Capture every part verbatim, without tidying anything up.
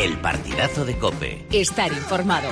El partidazo de COPE. Estar informado.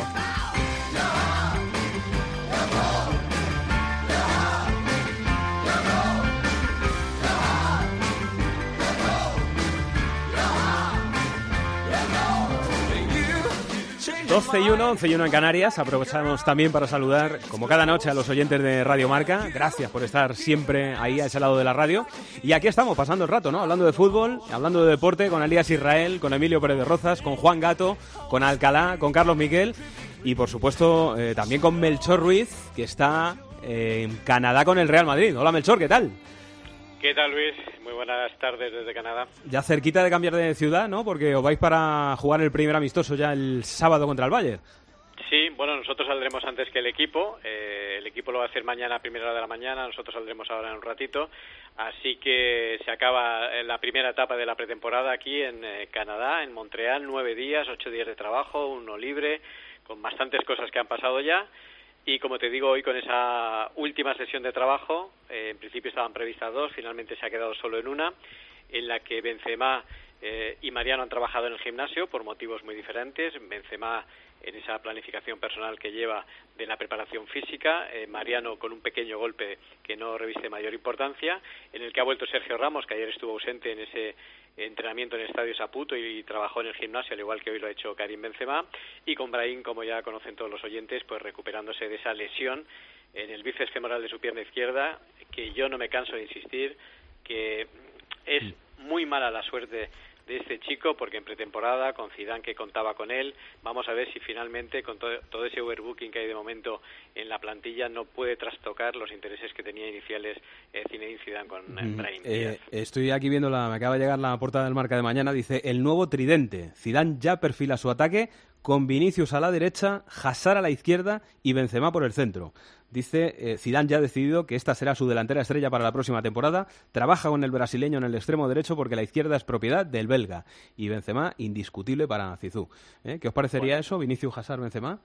doce y uno, once y uno en Canarias. Aprovechamos también para saludar, como cada noche, a los oyentes de Radio Marca. Gracias por estar siempre ahí a ese lado de la radio. Y aquí estamos, pasando el rato, ¿no? Hablando de fútbol, hablando de deporte, con Elías Israel, con Emilio Pérez de Rozas, con Juan Gato, con Alcalá, con Carlos Miquel y, por supuesto, eh, también con Melchor Ruiz, que está eh, en Canadá con el Real Madrid. Hola, Melchor, ¿qué tal? ¿Qué tal, Luis? Muy buenas tardes desde Canadá. Ya cerquita de cambiar de ciudad, ¿no? Porque os vais para jugar el primer amistoso ya el sábado contra el Bayern. Sí, bueno, nosotros saldremos antes que el equipo. Eh, el equipo lo va a hacer mañana a primera hora de la mañana. Nosotros saldremos ahora en un ratito. Así que se acaba la primera etapa de la pretemporada aquí en eh, Canadá, en Montreal. Nueve días, ocho días de trabajo, uno libre, con bastantes cosas que han pasado ya. Y como te digo, hoy con esa última sesión de trabajo, eh, en principio estaban previstas dos, finalmente se ha quedado solo en una, en la que Benzema eh, y Mariano han trabajado en el gimnasio por motivos muy diferentes. Benzema en esa planificación personal que lleva de la preparación física, eh, Mariano con un pequeño golpe que no reviste mayor importancia, en el que ha vuelto Sergio Ramos, que ayer estuvo ausente en ese entrenamiento en el Estadio Saputo y trabajó en el gimnasio, al igual que hoy lo ha hecho Karim Benzema, y con Brahim, como ya conocen todos los oyentes, pues recuperándose de esa lesión en el bíceps femoral de su pierna izquierda, que yo no me canso de insistir que es muy mala la suerte de este chico, porque en pretemporada, con Zidane que contaba con él, vamos a ver si finalmente con todo, todo ese overbooking que hay de momento en la plantilla no puede trastocar los intereses que tenía iniciales eh, Zinedine Zidane con eh, Brahim eh, Estoy aquí viendo, la, me acaba de llegar la portada del Marca de mañana, dice: el nuevo tridente. Zidane ya perfila su ataque con Vinicius a la derecha, Hazard a la izquierda y Benzema por el centro. Dice, eh, Zidane ya ha decidido que esta será su delantera estrella para la próxima temporada. Trabaja con el brasileño en el extremo derecho porque la izquierda es propiedad del belga. Y Benzema, indiscutible para Zizou. ¿Eh? ¿Qué os parecería bueno. eso? Vinicius, Hazard, Benzema.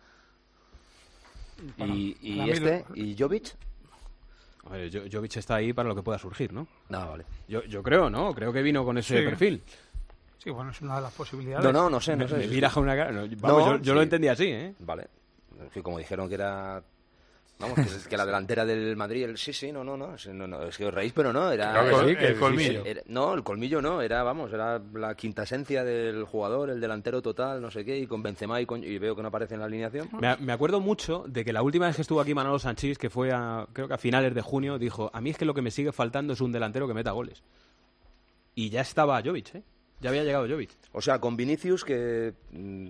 ¿Y, y este? ¿Y Jovic? A ver, Jovic está ahí para lo que pueda surgir, ¿no? No, vale. Yo, yo creo, ¿no? Creo que vino con ese sí. perfil. Sí, bueno, es una de las posibilidades. No, no, no sé. No sé me sí. mira con una cara. No, vamos, no, yo, yo sí. lo entendí así, ¿eh? Vale. Como dijeron que era... Vamos, que, es que la delantera del Madrid, el, sí, sí, no, no, no, es, no, no, es que os reís, pero no, era... Claro que sí, que el, el colmillo. Era, no, el colmillo no, era, vamos, era la quinta esencia del jugador, el delantero total, no sé qué, y con Benzema y, con, y veo que no aparece en la alineación. Me, me acuerdo mucho de que la última vez que estuvo aquí Manolo Sanchís, que fue a, creo que a finales de junio, dijo, a mí es que lo que me sigue faltando es un delantero que meta goles. Y ya estaba Jovic, ¿eh? Ya había llegado Jovic. O sea, con Vinicius, que mmm,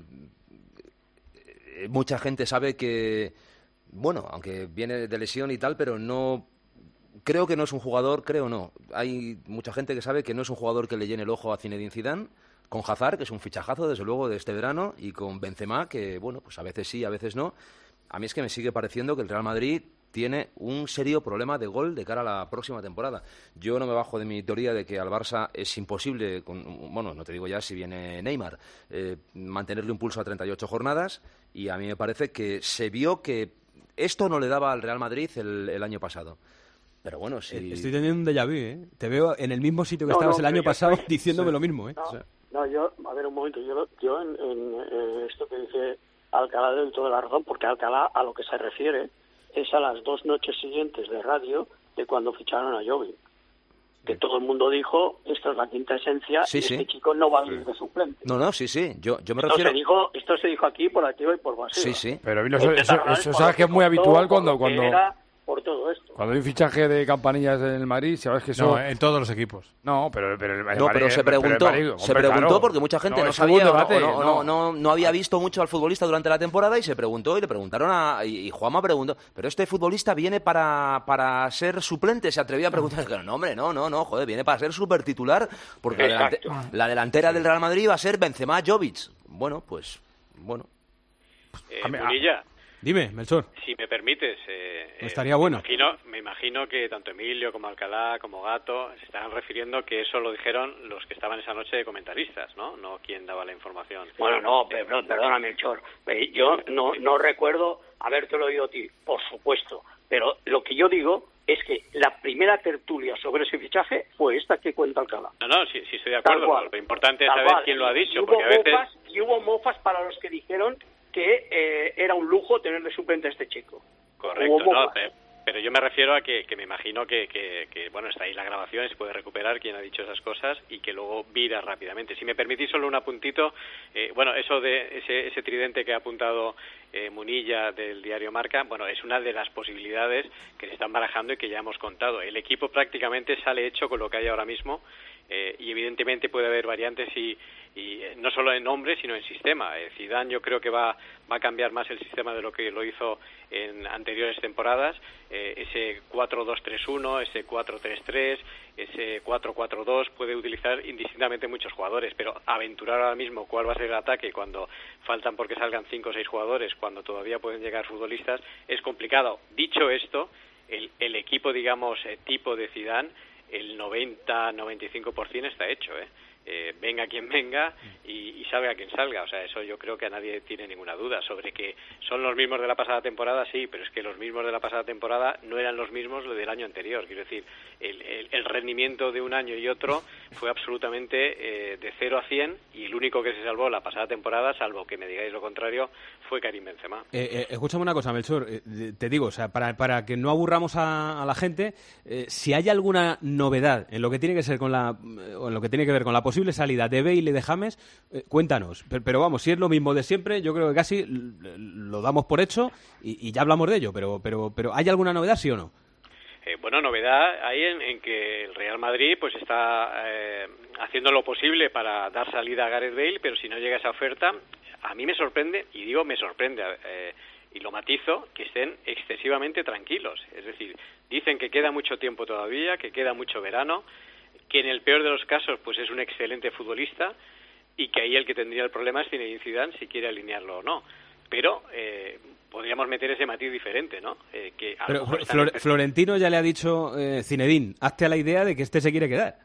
mucha gente sabe que... Bueno, aunque viene de lesión y tal, pero no... Creo que no es un jugador, creo no. Hay mucha gente que sabe que no es un jugador que le llene el ojo a Zinedine Zidane, con Hazard, que es un fichajazo, desde luego, de este verano, y con Benzema, que, bueno, pues a veces sí, a veces no. A mí es que me sigue pareciendo que el Real Madrid tiene un serio problema de gol de cara a la próxima temporada. Yo no me bajo de mi teoría de que al Barça es imposible, con, bueno, no te digo ya si viene Neymar, eh, mantenerle un pulso a treinta y ocho jornadas, y a mí me parece que se vio que esto no le daba al Real Madrid el, el año pasado. Pero bueno, sí. Estoy teniendo un déjà vu, ¿eh? Te veo en el mismo sitio que no, estabas no, el año pasado estoy... diciéndome sí. lo mismo, ¿eh? No, o sea... no, yo, a ver un momento, yo, yo en, en eh, esto que dice Alcalá le doy toda la razón, porque Alcalá a lo que se refiere es a las dos noches siguientes de radio de cuando ficharon a Jovic. Que todo el mundo dijo, esta es la quinta esencia, sí, y sí. este chico no va a venir de suplente. No, no, sí, sí, yo, yo me esto refiero... Se dijo, esto se dijo aquí por activa y por pasiva. Sí, sí. Pero eso, eso, eso sabes que es muy habitual cuando... cuando... Era por todo esto. Cuando hay un fichaje de Campanillas en el Madrid, sabes que eso... No, en todos los equipos. No, pero... pero el no, Madrid, pero se preguntó, pero el Madrid, se hombre, preguntó claro. porque mucha gente no, no es sabía debate, o no, no, no, no, no había visto mucho al futbolista durante la temporada y se preguntó y le preguntaron a... Y, y Juanma preguntó, pero este futbolista viene para, para ser suplente, se atrevía a preguntar. No, hombre, no, no, no, joder, viene para ser supertitular porque la, delante, la delantera del Real Madrid va a ser Benzema, Jovic. Bueno, pues, bueno. Eh, Munilla. Dime, Melchor. Si me permites. Eh, no estaría bueno. Me imagino, me imagino que tanto Emilio como Alcalá, como Gato, se están refiriendo que eso lo dijeron los que estaban esa noche de comentaristas, ¿no? No quien daba la información. Bueno, no, perdón, perdona, Melchor. Yo no, no recuerdo haberte oído a ti, por supuesto. Pero lo que yo digo es que la primera tertulia sobre ese fichaje fue esta que cuenta Alcalá. No, no, sí, sí estoy de acuerdo. Lo importante es saber cual. quién lo ha dicho. Y hubo, porque a veces... mofas, y hubo mofas para los que dijeron que eh, era un lujo tener de suplente a este chico. Correcto, no, pero yo me refiero a que, que me imagino que, que, que, bueno, está ahí la grabación y se puede recuperar quién ha dicho esas cosas y que luego vira rápidamente. Si me permitís solo un apuntito, eh, bueno, eso de ese, ese tridente que ha apuntado eh, Munilla del diario Marca, bueno, es una de las posibilidades que se están barajando y que ya hemos contado. El equipo prácticamente sale hecho con lo que hay ahora mismo eh, y evidentemente puede haber variantes y y no solo en nombre sino en sistema. Eh, Zidane yo creo que va va a cambiar más el sistema de lo que lo hizo en anteriores temporadas, eh, ese cuatro dos tres uno, ese cuatro tres tres, ese cuatro cuatro dos, puede utilizar indistintamente muchos jugadores, pero aventurar ahora mismo cuál va a ser el ataque cuando faltan porque salgan cinco o seis jugadores, cuando todavía pueden llegar futbolistas, es complicado. Dicho esto, el, el equipo, digamos, eh, tipo de Zidane, el noventa a noventa y cinco por ciento está hecho, ¿eh? Eh, venga quien venga y, y salga quien salga, o sea, eso yo creo que a nadie tiene ninguna duda. Sobre que son los mismos de la pasada temporada, sí, pero es que los mismos de la pasada temporada no eran los mismos del año anterior. Quiero decir, el, el, el rendimiento de un año y otro fue absolutamente eh, de cero a cien, y el único que se salvó la pasada temporada, salvo que me digáis lo contrario, fue Karim Benzema. Eh, eh, escúchame una cosa, Melchor, eh, te digo, o sea, para, para que no aburramos a, a la gente, eh, si hay alguna novedad en lo que tiene que ser con la, o en lo que tiene que ver con la posible salida de Bale y de James, eh, cuéntanos. Pero, pero vamos, si es lo mismo de siempre, yo creo que casi lo damos por hecho y, y ya hablamos de ello. Pero, pero, pero ¿hay alguna novedad, sí o no? Eh, bueno, novedad hay en, en que el Real Madrid pues está eh, haciendo lo posible para dar salida a Gareth Bale, pero si no llega esa oferta, a mí me sorprende, y digo me sorprende, eh, y lo matizo, que estén excesivamente tranquilos. Es decir, dicen que queda mucho tiempo todavía, que queda mucho verano, que en el peor de los casos pues es un excelente futbolista y que ahí el que tendría el problema es Zinedine Zidane si quiere alinearlo o no. Pero eh, podríamos meter ese matiz diferente, ¿no? Eh, que a Pero lo Flor- Florentino ya le ha dicho, eh, Zinedine, hazte a la idea de que este se quiere quedar.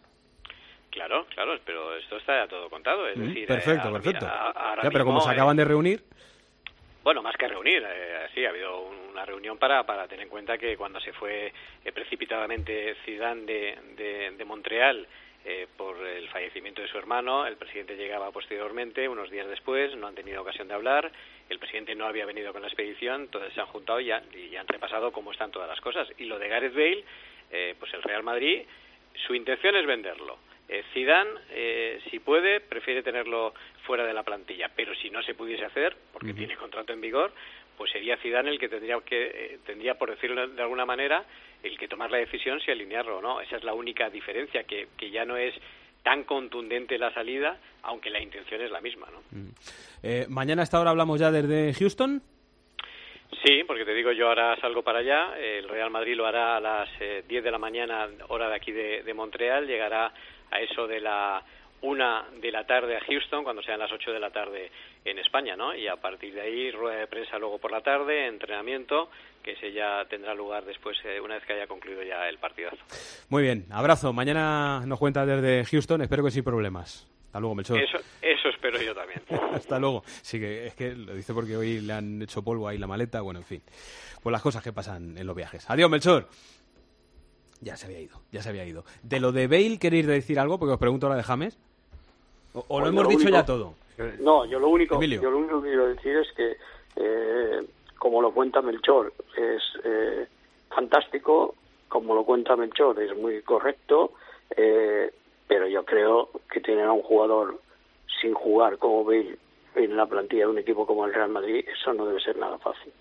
Claro, claro, pero esto está ya todo contado. Es Mm, decir, perfecto, eh, perfecto. a- ahora Ya, pero como mismo, se acaban eh, de reunir... Bueno, más que reunir, eh, sí, ha habido una reunión para, para tener en cuenta que cuando se fue eh, precipitadamente Zidane de, de, de Montreal eh, por el fallecimiento de su hermano, el presidente llegaba posteriormente, unos días después, no han tenido ocasión de hablar, el presidente no había venido con la expedición, entonces se han juntado y ya, y ya han repasado cómo están todas las cosas. Y lo de Gareth Bale, eh, pues el Real Madrid, su intención es venderlo. Eh, Zidane, eh, si puede, prefiere tenerlo fuera de la plantilla, pero si no se pudiese hacer, porque uh-huh. tiene contrato en vigor, pues sería Zidane el que tendría, que eh, tendría, por decirlo de alguna manera, el que tomar la decisión si alinearlo o no. Esa es la única diferencia, que, que ya no es tan contundente la salida, aunque la intención es la misma, ¿no? Uh-huh. Eh, mañana a esta hora hablamos ya desde Houston. Sí, porque te digo, yo ahora salgo para allá, el Real Madrid lo hará a las eh, diez de la mañana, hora de aquí de, de Montreal, llegará a eso de la una de la tarde a Houston, cuando sean las ocho de la tarde en España, ¿no? Y a partir de ahí, rueda de prensa luego por la tarde, entrenamiento, que ese ya tendrá lugar después, eh, una vez que haya concluido ya el partidazo. Muy bien, abrazo. Mañana nos cuenta desde Houston, espero que sin problemas. Hasta luego, Melchor. Eso, eso espero yo también. Hasta luego. Sí, que es que lo dice porque hoy le han hecho polvo ahí la maleta, bueno, en fin. Pues las cosas que pasan en los viajes. Adiós, Melchor. Ya se había ido, ya se había ido. ¿De lo de Bale queréis decir algo? Porque os pregunto ahora de James. ¿O, o lo hemos lo dicho único, ya todo? No, yo lo único, Emilio. yo lo único que quiero decir es que, eh, como lo cuenta Melchor, es eh, fantástico, como lo cuenta Melchor, es muy correcto, eh, pero yo creo que tener a un jugador sin jugar como Bale en la plantilla de un equipo como el Real Madrid, eso no debe ser nada fácil.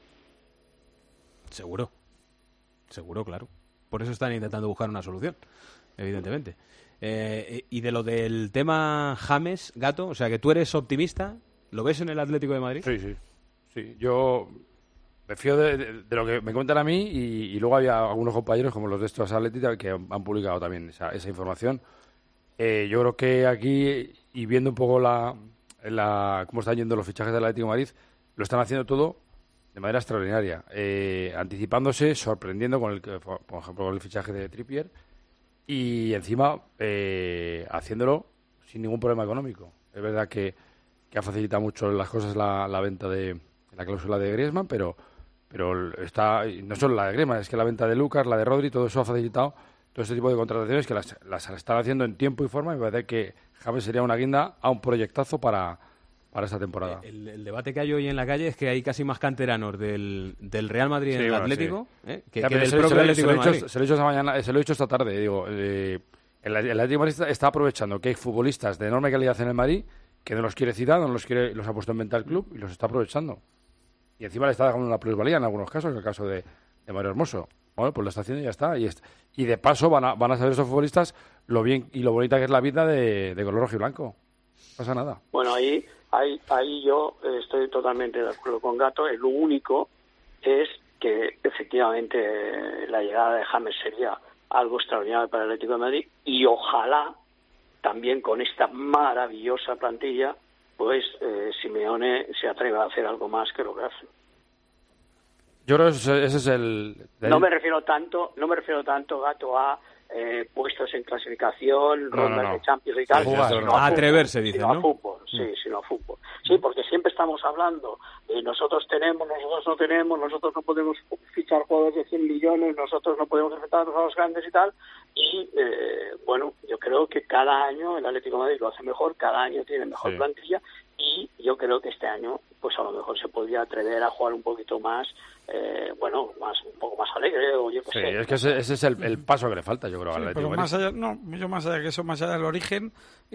Seguro, seguro, claro. Por eso están intentando buscar una solución, evidentemente. Eh, y de lo del tema James, Gato, o sea, que tú eres optimista, ¿lo ves en el Atlético de Madrid? Sí, sí. sí. Yo me fío de, de, de lo que me cuentan a mí y, y luego había algunos compañeros, como los de estos Atléticos, que han, han publicado también esa, esa información. Eh, yo creo que aquí, y viendo un poco la, la cómo están yendo los fichajes del Atlético de Madrid, lo están haciendo todo de manera extraordinaria, eh, anticipándose, sorprendiendo con el, por ejemplo, con el fichaje de Trippier y encima eh, haciéndolo sin ningún problema económico. Es verdad que, que ha facilitado mucho las cosas la, la venta de la cláusula de Griezmann, pero pero está no solo la de Griezmann, es que la venta de Lucas, la de Rodri, todo eso ha facilitado todo este tipo de contrataciones que las, las están haciendo en tiempo y forma. Y me parece que James sería una guinda a un proyectazo para, para esta temporada. El, el debate que hay hoy en la calle es que hay casi más canteranos del, del Real Madrid en Sí, el bueno, Atlético sí. ¿eh? que, Ya, que pero del se, propio se lo- Atlético se lo de he dicho- Madrid. se lo he dicho esta mañana, se lo he dicho esta tarde. Digo, eh, el, el Atlético de Madrid está, está aprovechando que hay futbolistas de enorme calidad en el Madrid que no los quiere Zidane, no los quiere, los ha puesto en venta el club y los está aprovechando. Y encima le está dando una plusvalía en algunos casos, el caso de, de Mario Hermoso. Bueno, pues lo está haciendo y ya está. Y, est- y de paso van a, van a saber esos futbolistas lo bien y lo bonita que es la vida de, de color rojo y blanco. No pasa nada. Bueno, ahí, ahí, ahí yo eh, estoy totalmente de acuerdo con Gato. El único es que efectivamente eh, la llegada de James sería algo extraordinario para el Atlético de Madrid y ojalá también con esta maravillosa plantilla pues eh, Simeone se atreva a hacer algo más que lo que hace. Yo creo que ese, ese es el... de No ahí- me refiero tanto, no me refiero tanto, Gato, a eh, puestos en clasificación, No, rondas no, no. de Champions y tal, Sí, sino sí, a, no. fútbol, Atreverse, dicen, sino ¿no? a fútbol, sí, sino a fútbol. Sí, porque siempre estamos hablando, eh, nosotros tenemos, nosotros no tenemos, nosotros no podemos fichar jugadores de cien millones, nosotros no podemos enfrentarnos a los grandes y tal, y eh, bueno, yo creo que cada año el Atlético de Madrid lo hace mejor, cada año tiene mejor Sí. plantilla, y yo creo que este año pues a lo mejor se podría atrever a jugar un poquito más, eh, bueno, más un poco más alegre, o yo qué Sí, sé. es que ese, ese es el, el paso que le falta, yo creo, Sí, al pero Atlético de más Madrid. allá, no, yo más allá que eso, más allá del origen,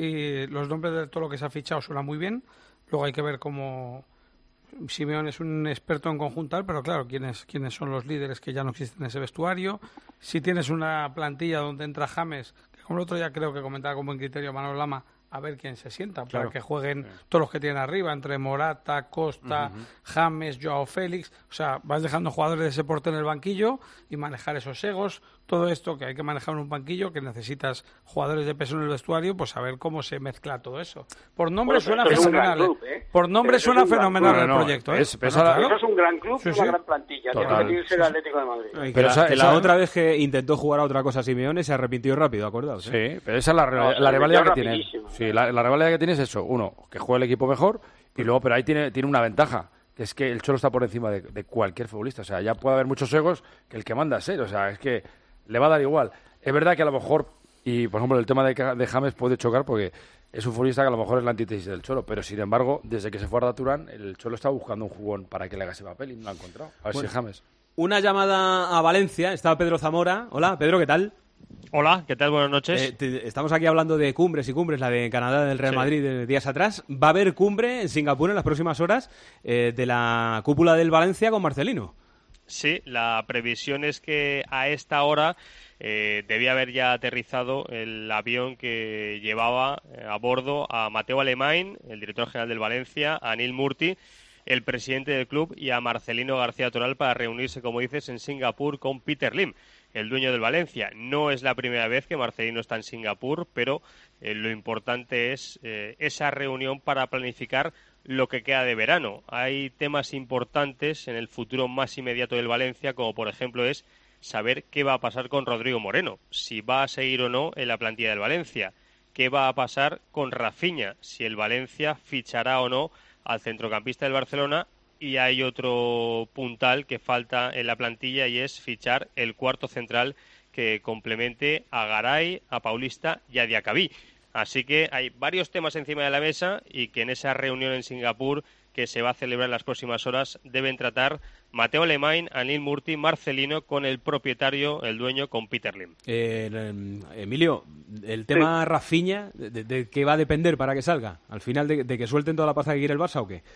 y los nombres de todo lo que se ha fichado suena muy bien. Luego hay que ver cómo Simeone es un experto en conjuntar, pero claro, quiénes quiénes son los líderes que ya no existen en ese vestuario. Si tienes una plantilla donde entra James, que como el otro día creo que comentaba con buen criterio Manuel Lama, a ver quién se sienta, Claro. para que jueguen todos los que tienen arriba, entre Morata, Costa, James, Joao Félix. O sea, vas dejando jugadores de ese porte en el banquillo y manejar esos egos, todo esto que hay que manejar en un banquillo, que necesitas jugadores de peso en el vestuario, pues a ver cómo se mezcla todo eso. Por nombre Bueno, pero suena esto es un fenomenal. gran ¿eh? club, ¿eh? Por nombre Pero eso suena es un gran fenomenal club. el No, no, proyecto. es- ¿eh? es Bueno, a la- claro. Eso es un gran club Sí, y sí. una gran plantilla. Total. Tiene que tiene que ser el Atlético de Madrid. Y que Pero la, esa- que la esa- otra vez que intentó jugar a otra cosa Simeone se arrepintió rápido, acordaos. ¿eh? Sí, pero esa es la, No, la se rivalidad que metió tiene. rapidísimo. Sí, la, la rivalidad que tiene es eso. Uno, que juega el equipo mejor y luego, pero ahí tiene, tiene una ventaja, que es que el Cholo está por encima de, de cualquier futbolista. O sea, ya puede haber muchos egos que el que manda es él. O sea, es que le va a dar igual. Es verdad que a lo mejor, y por ejemplo el tema de, Ca- de James puede chocar porque es un futbolista que a lo mejor es la antítesis del Cholo, pero sin embargo, desde que se fue a Arda Turán, el Cholo está buscando un jugón para que le haga ese papel y no lo ha encontrado. A ver Bueno. si James. Una llamada a Valencia, está Pedro Zamora. Hola, Pedro, ¿qué tal? Hola, ¿qué tal? Buenas noches. Eh, te- estamos aquí hablando de cumbres y cumbres, la de Canadá del Real Sí. Madrid de días atrás. Va a haber cumbre en Singapur en las próximas horas eh, de la cúpula del Valencia con Marcelino. Sí, la previsión es que a esta hora eh, debía haber ya aterrizado el avión que llevaba eh, a bordo a Mateo Alemany, el director general del Valencia, a Neil Murti, el presidente del club, y a Marcelino García Toral para reunirse, como dices, en Singapur con Peter Lim, el dueño del Valencia. No es la primera vez que Marcelino está en Singapur, pero eh, lo importante es eh, esa reunión para planificar lo que queda de verano. Hay temas importantes en el futuro más inmediato del Valencia, como por ejemplo es saber qué va a pasar con Rodrigo Moreno, si va a seguir o no en la plantilla del Valencia, qué va a pasar con Rafinha, si el Valencia fichará o no al centrocampista del Barcelona, y hay otro puntal que falta en la plantilla y es fichar el cuarto central que complemente a Garay, a Paulista y a Diacabí. Así que hay varios temas encima de la mesa y que en esa reunión en Singapur que se va a celebrar en las próximas horas deben tratar Mateo Alemany, Anil Murti, Marcelino con el propietario, el dueño, con Peter Lim. Eh, eh, Emilio, el tema Rafinha, ¿de, de- de qué va a depender para que salga? ¿Al final de, de que suelten toda la pasta que quiere el Barça o qué?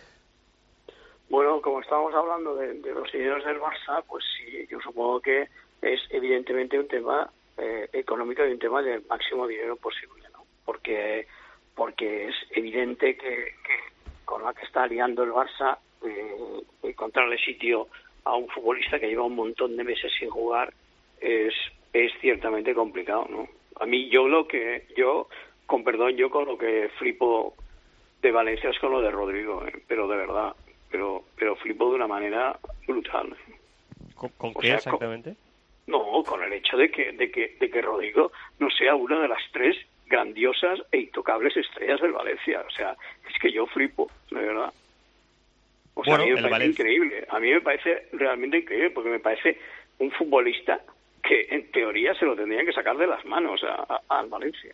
Bueno, como estábamos hablando de, de los dineros del Barça, pues sí, yo supongo que es evidentemente un tema eh, económico y un tema de máximo dinero posible, ¿no? Porque porque es evidente que, que con la que está liando el Barça, eh, encontrarle sitio a un futbolista que lleva un montón de meses sin jugar es es ciertamente complicado, ¿no? A mí yo lo que yo con perdón yo con lo que flipo de Valencia es con lo de Rodrigo, ¿eh? Pero de verdad. pero pero flipo de una manera brutal. ¿Con, con O qué sea, exactamente? Con, no, con el hecho de que de que de que Rodrigo no sea una de las tres grandiosas e intocables estrellas del Valencia. O sea, es que yo flipo, de verdad. O sea, bueno, a mí me parece Valencia... increíble. A mí me parece realmente increíble, porque me parece un futbolista que en teoría se lo tendrían que sacar de las manos al Valencia.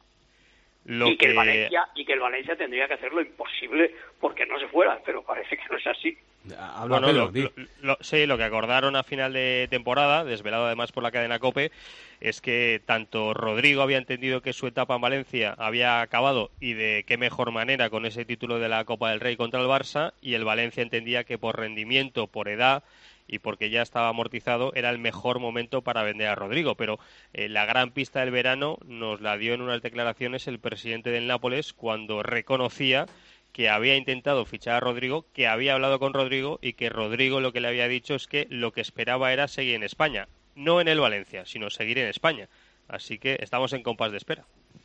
Lo y que, que... el Valencia y que el Valencia tendría que hacer lo imposible porque no se fuera, pero parece que no es así. Habla bueno, Pedro, lo, lo, lo, sí, lo que acordaron a final de temporada, desvelado además por la cadena COPE, es que tanto Rodrigo había entendido que su etapa en Valencia había acabado, y de qué mejor manera con ese título de la Copa del Rey contra el Barça, y el Valencia entendía que por rendimiento, por edad y porque ya estaba amortizado, era el mejor momento para vender a Rodrigo. Pero eh, la gran pista del verano nos la dio en unas declaraciones el presidente del Nápoles, cuando reconocía que había intentado fichar a Rodrigo, que había hablado con Rodrigo y que Rodrigo lo que le había dicho es que lo que esperaba era seguir en España, no en el Valencia, sino seguir en España. Así que estamos en compás de espera.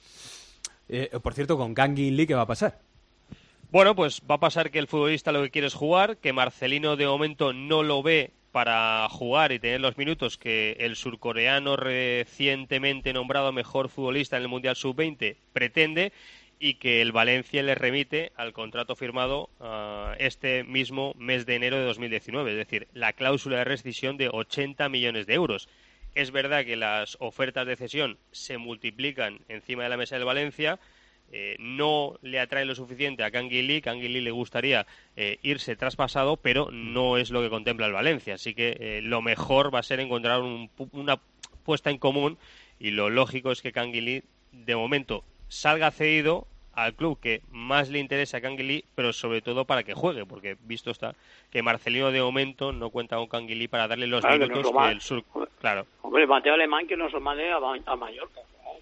Eh, por cierto, con Kangin Lee, ¿qué va a pasar? Bueno, pues va a pasar que el futbolista lo que quiere es jugar, que Marcelino de momento no lo ve para jugar y tener los minutos que el surcoreano recientemente nombrado mejor futbolista en el Mundial sub veinte pretende, y que el Valencia le remite al contrato firmado uh, este mismo mes de enero de dos mil diecinueve, es decir, la cláusula de rescisión de ochenta millones de euros. Es verdad que las ofertas de cesión se multiplican encima de la mesa del Valencia, eh, no le atraen lo suficiente a Kangin Lee, Kangin Lee le gustaría eh, irse traspasado, pero no es lo que contempla el Valencia, así que eh, lo mejor va a ser encontrar un, una puesta en común, y lo lógico es que Kangin Lee de momento salga cedido al club que más le interesa a Kangin Lee, pero sobre todo para que juegue, porque visto está que Marcelino de momento no cuenta con Kangin Lee para darle los claro, minutos que, que el sur... Claro. Hombre, Mateo Alemán que nos lo mande a, a Mallorca.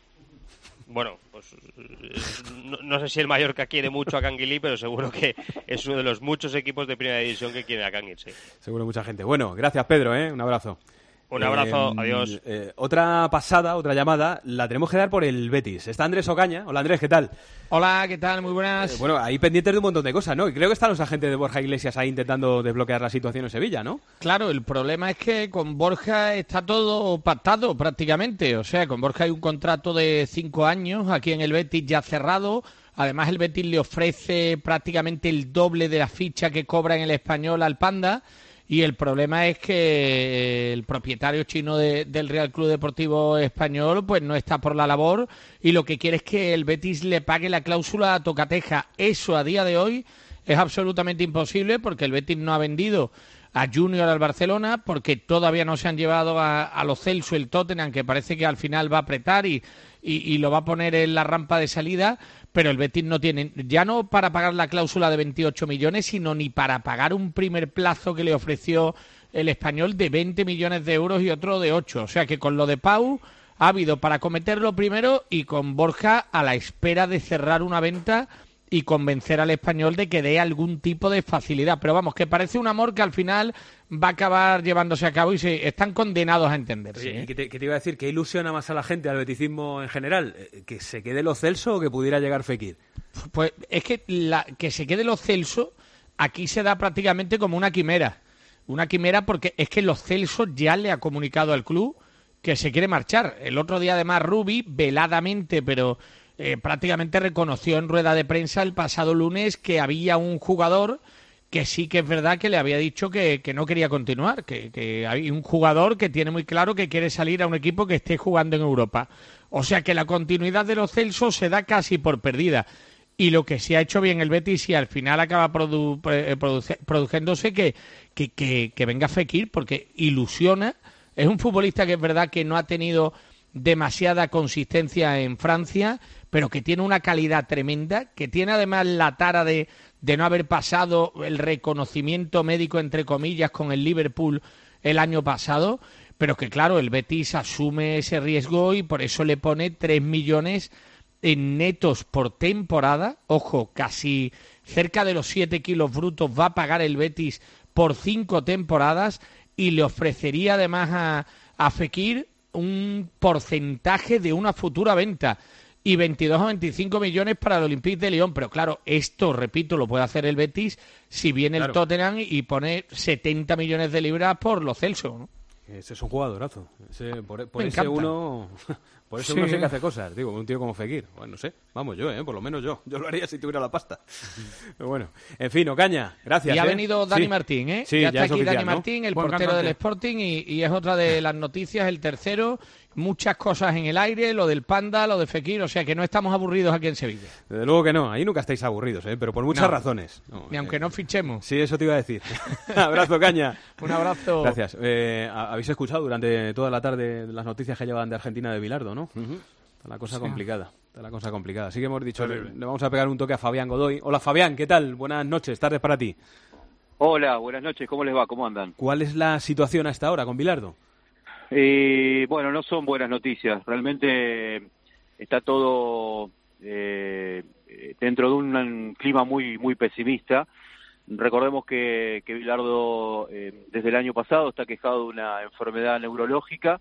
Bueno, pues no, no sé si el Mallorca quiere mucho a Kangin Lee, pero seguro que es uno de los muchos equipos de primera división que quiere a Kangin, sí. Seguro mucha gente. Bueno, gracias Pedro, ¿eh? Un abrazo. Un abrazo, eh, adiós. Eh, otra pasada, otra llamada, la tenemos que dar por el Betis. Está Andrés Ocaña. Hola Andrés, ¿qué tal? Hola, ¿qué tal? Muy buenas. Eh, bueno, ahí pendientes de un montón de cosas, ¿no? Y creo que están los agentes de Borja Iglesias ahí intentando desbloquear la situación en Sevilla, ¿no? Claro, el problema es que con Borja está todo pactado prácticamente. O sea, con Borja hay un contrato de cinco años aquí en el Betis ya cerrado. Además, el Betis le ofrece prácticamente el doble de la ficha que cobra en el Español al Panda. Y el problema es que el propietario chino de, del Real Club Deportivo Español pues no está por la labor, y lo que quiere es que el Betis le pague la cláusula a tocateja. Eso a día de hoy es absolutamente imposible, porque el Betis no ha vendido a Junior al Barcelona, porque todavía no se han llevado a, a Lo Celso el Tottenham, que parece que al final va a apretar y, y, y lo va a poner en la rampa de salida. Pero el Betis no tiene, ya no para pagar la cláusula de veintiocho millones, sino ni para pagar un primer plazo que le ofreció el Español de veinte millones de euros y otro de ocho. O sea que con lo de Pau ha habido para cometerlo primero, y con Borja a la espera de cerrar una venta y convencer al Español de que dé algún tipo de facilidad. Pero vamos, que parece un amor que al final va a acabar llevándose a cabo y se están condenados a entenderse. Oye, ¿eh? ¿y qué te, qué te iba a decir? ¿Qué ilusiona más a la gente, al beticismo en general? ¿Que se quede Lo Celso o que pudiera llegar Fekir? Pues es que la, que se quede Lo Celso aquí se da prácticamente como una quimera. Una quimera porque es que Lo Celso ya le ha comunicado al club que se quiere marchar. El otro día además Rubi, veladamente, pero eh, prácticamente reconoció en rueda de prensa el pasado lunes que había un jugador que sí que es verdad que le había dicho que, que no quería continuar, que, que hay un jugador que tiene muy claro que quiere salir a un equipo que esté jugando en Europa. O sea que la continuidad de Lo Celso se da casi por perdida. Y lo que sí ha hecho bien el Betis, y al final acaba produ, produ, produciéndose que, que, que, que venga Fekir, porque ilusiona. Es un futbolista que es verdad que no ha tenido demasiada consistencia en Francia, pero que tiene una calidad tremenda, que tiene además la tara de, de no haber pasado el reconocimiento médico, entre comillas, con el Liverpool el año pasado, pero que claro, el Betis asume ese riesgo y por eso le pone tres millones en netos por temporada. Ojo, casi cerca de los siete kilos brutos va a pagar el Betis por cinco temporadas, y le ofrecería además a, a Fekir un porcentaje de una futura venta, y veintidós o veinticinco millones para el Olympique de Lyon. Pero claro, esto, repito, lo puede hacer el Betis si viene claro. el Tottenham y pone setenta millones de libras por Lo Celso, ¿no? Ese es un jugadorazo. Ese, por por Me ese encanta. uno... Por eso Sí. uno sé que hace cosas. Digo, un tío como Fekir. Bueno, no sé. Vamos, yo, ¿eh? Por lo menos yo. Yo lo haría si tuviera la pasta. Pero bueno. En fin, Ocaña, gracias. Y ha ¿eh? venido Dani Sí. Martín, ¿eh? Sí, ya ya está es aquí oficial, Dani ¿no? Martín, el Buen portero cantante. del Sporting, y, y es otra de las noticias, el tercero. Muchas cosas en el aire, lo del Panda, lo de Fekir, o sea que no estamos aburridos aquí en Sevilla. Desde luego que no. Ahí nunca estáis aburridos, ¿eh? Pero por muchas No. razones. No, Ni eh, aunque no fichemos. Sí, eso te iba a decir. Abrazo, Caña. Un abrazo. Gracias. Eh, ¿Habéis escuchado durante toda la tarde las noticias que llevaban de Argentina de Bilardo, no? Está la cosa Sí. complicada. Está la cosa complicada. Así que hemos dicho, le, Terrible. le vamos a pegar un toque a Fabián Godoy. Hola, Fabián, ¿qué tal? Buenas noches, tardes para ti. Hola, buenas noches, ¿cómo les va? ¿Cómo andan? ¿Cuál es la situación a esta hora con Bilardo? Eh, bueno, no son buenas noticias, realmente está todo eh, dentro de un clima muy muy pesimista. Recordemos que, que Bilardo eh, desde el año pasado está quejado de una enfermedad neurológica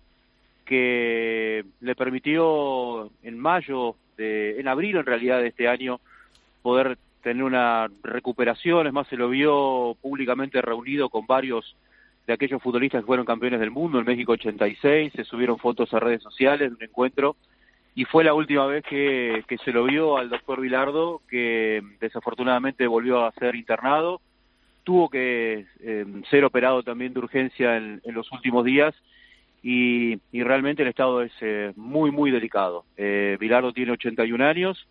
que le permitió en mayo, de, en abril en realidad de este año, poder tener una recuperación. Es más, se lo vio públicamente reunido con varios de aquellos futbolistas que fueron campeones del mundo en México ochenta y seis, se subieron fotos a redes sociales de un encuentro, y fue la última vez que, que se lo vio al doctor Bilardo, que desafortunadamente volvió a ser internado, tuvo que eh, ser operado también de urgencia en, en los últimos días, y, y realmente el estado es eh, muy, muy delicado. Eh, Bilardo tiene ochenta y un años,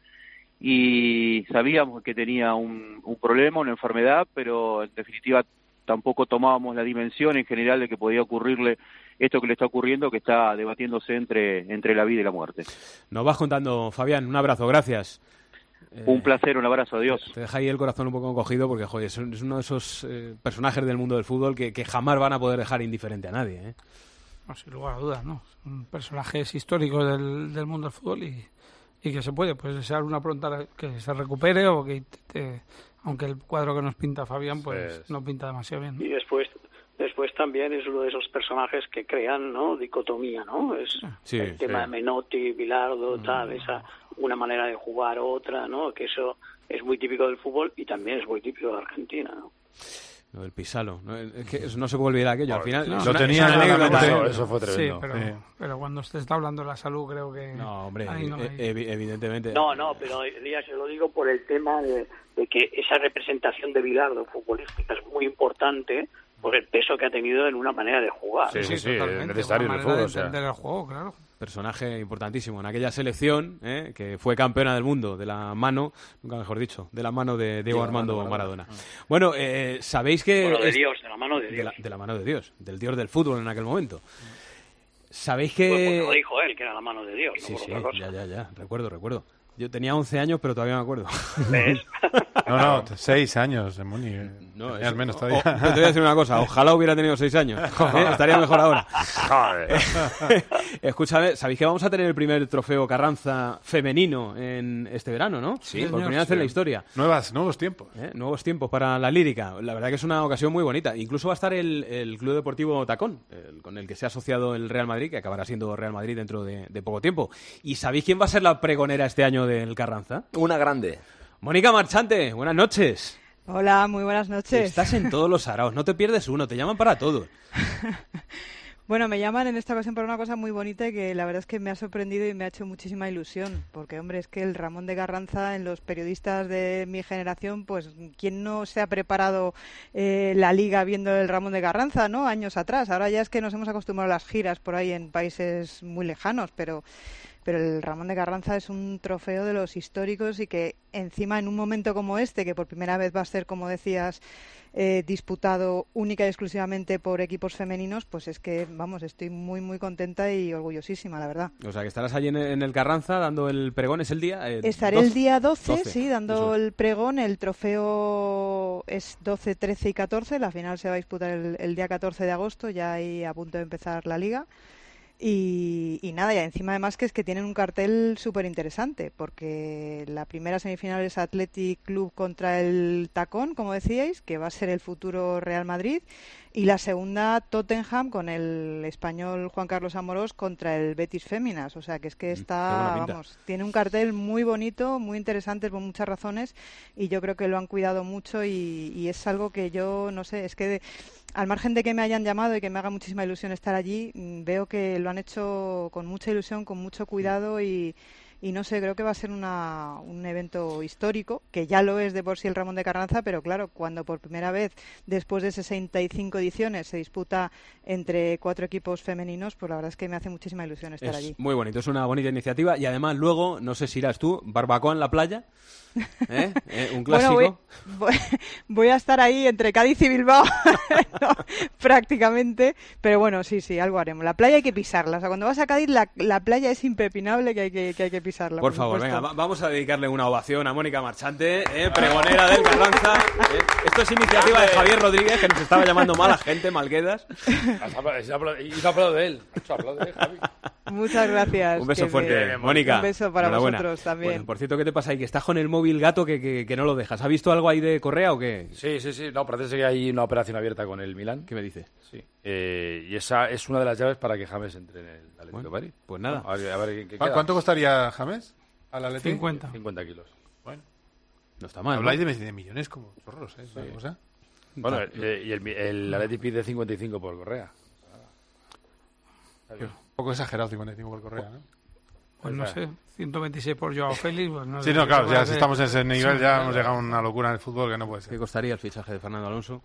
y sabíamos que tenía un, un problema, una enfermedad, pero en definitiva tampoco tomábamos la dimensión en general de que podía ocurrirle esto que le está ocurriendo, que está debatiéndose entre, entre la vida y la muerte. Nos vas contando, Fabián. Un abrazo, gracias. Un placer, un abrazo, adiós. Te deja ahí el corazón un poco encogido porque, joder, es es uno de esos eh, personajes del mundo del fútbol que, que jamás van a poder dejar indiferente a nadie, ¿eh? No, sin lugar a dudas, ¿no? Son personajes históricos del, del mundo del fútbol y, y que se puede pues desear una pronta que se recupere o que intente, aunque el cuadro que nos pinta Fabián pues Sí. no pinta demasiado bien, ¿no? Y después después también es uno de esos personajes que crean, ¿no? Dicotomía, ¿no? Es Sí, el tema sí. de Menotti, Bilardo, tal, esa una manera de jugar, otra, ¿no? Que eso es muy típico del fútbol y también es muy típico de Argentina, ¿no? Lo del Pisalo. No, es que eso no se puede olvidar aquello. Al final, No, es lo una- tenía es una en la anécdota, mente. ¿eh? Eso fue Sí, tremendo. pero, Sí. pero cuando se está hablando de la salud creo que... No, hombre, ahí no e- hay- evi- evidentemente. No, no, pero Elías, yo lo digo por el tema de, de que esa representación de Bilardo futbolística es muy importante por el peso que ha tenido en una manera de jugar. Sí, sí, sí, totalmente, es necesario en una el manera fútbol. de O sea. entender el juego, claro. Personaje importantísimo en aquella selección, ¿eh? Que fue campeona del mundo de la mano, nunca mejor dicho, de la mano de Diego Armando Maradona. Bueno, eh, sabéis que... Bueno, de es- Dios, de la mano de de Dios. la, de la mano de Dios, del Dios del fútbol en aquel momento. Sabéis que... Pues porque lo dijo él, que era la mano de Dios, no Sí, por sí, otra cosa. ya, ya, ya, recuerdo, recuerdo. Yo tenía once años, pero todavía me acuerdo. ¿Ves? No, no, seis años, en Muni. No, Tenía eso- al menos o- todavía. o- te voy a decir una cosa, ojalá hubiera tenido seis años. ¿eh? Estaría mejor ahora. Escúchame, ¿sabéis que vamos a tener el primer trofeo Carranza femenino en este verano, no? Sí, por señor, primera vez sí. en la historia. Nuevas, nuevos tiempos. ¿Eh? Nuevos tiempos para la lírica. La verdad que es una ocasión muy bonita. Incluso va a estar el, el Club Deportivo Tacón, el- con el que se ha asociado el Real Madrid, que acabará siendo Real Madrid dentro de, de poco tiempo. ¿Y sabéis quién va a ser la pregonera este año del Carranza? Una grande. Mónica Marchante, buenas noches. Hola, muy buenas noches. Estás en todos los araos, no te pierdes uno, te llaman para todo. Bueno, me llaman en esta ocasión por una cosa muy bonita y que la verdad es que me ha sorprendido y me ha hecho muchísima ilusión, porque hombre, es que el Ramón de Carranza, en los periodistas de mi generación, pues ¿quién no se ha preparado eh, la liga viendo el Ramón de Carranza, no? Años atrás. Ahora ya es que nos hemos acostumbrado a las giras por ahí en países muy lejanos, pero pero el Ramón de Carranza es un trofeo de los históricos y que encima en un momento como este, que por primera vez va a ser, como decías, eh, disputado única y exclusivamente por equipos femeninos, pues es que, vamos, estoy muy, muy contenta y orgullosísima, la verdad. O sea, que estarás allí en, en el Carranza dando el pregón, ¿es el día? Eh, Estaré doce. el día doce, doce, sí, dando eso es. el pregón. El trofeo es doce, trece y catorce. La final se va a disputar el, el día catorce de agosto, ya ahí a punto de empezar la liga. Y, y nada, y encima además que es que tienen un cartel súper interesante, porque la primera semifinal es Athletic Club contra el Tacón, como decíais, que va a ser el futuro Real Madrid. y la segunda Tottenham con el español Juan Carlos Amorós contra el Betis Féminas. O sea que es que está, vamos, tiene un cartel muy bonito, muy interesante por muchas razones y yo creo que lo han cuidado mucho y, y es algo que yo, no sé, es que de, al margen de que me hayan llamado y que me haga muchísima ilusión estar allí, veo que lo han hecho con mucha ilusión, con mucho cuidado y, y no sé, creo que va a ser una, un evento histórico, que ya lo es de por sí el Ramón de Carranza, pero claro, cuando por primera vez, después de sesenta y cinco ediciones, se disputa entre cuatro equipos femeninos, pues la verdad es que me hace muchísima ilusión estar es allí. Muy bonito, es una bonita iniciativa y además luego, no sé si irás tú, barbacoa en la playa. ¿Eh? ¿Eh? Un clásico. Bueno, voy, voy, voy a estar ahí entre Cádiz y Bilbao no, prácticamente, pero bueno, sí, sí, algo haremos. La playa hay que pisarla, o sea, cuando vas a Cádiz la, la playa es impepinable que hay que, que, hay que pisarla. Por, por favor, venga, va, vamos a dedicarle una ovación a Mónica Marchante, ¿eh? Pregonera del Carranza. ¿eh? Esto es iniciativa de Javier Rodríguez, que nos estaba llamando mala gente, malquedas. Y no aplaudo de él. Javi. Muchas gracias. Un beso fuerte, me... Mónica. Un beso para vosotros también. Bueno, por cierto, ¿qué te pasa ahí? Que estás con el móvil gato que, que, que no lo dejas. ¿Has visto algo ahí de Correa o qué? Sí, sí, sí. No, parece que hay una operación abierta con el Milán. ¿Qué me dices? Sí. Eh, y esa es una de las llaves para que James entre en el Atlético bueno, de Madrid. Pues nada. A ver, a ver, ¿qué ¿Cuánto queda? Costaría James al Atlético? cincuenta. cincuenta kilos. Bueno. No está mal. Habláis ¿no? de millones como chorros, ¿eh? Sí. Cosa. Bueno, eh, y el, el Atlético pide cincuenta y cinco por Correa. Un poco exagerado cincuenta y cinco por Correa, ¿no? Pues no sé, ciento veintiséis por Joao Félix. Pues no sí, no, claro, ya si estamos en ese nivel ya hemos llegado a una locura en el fútbol que no puede ser. ¿Qué costaría el fichaje de Fernando Alonso?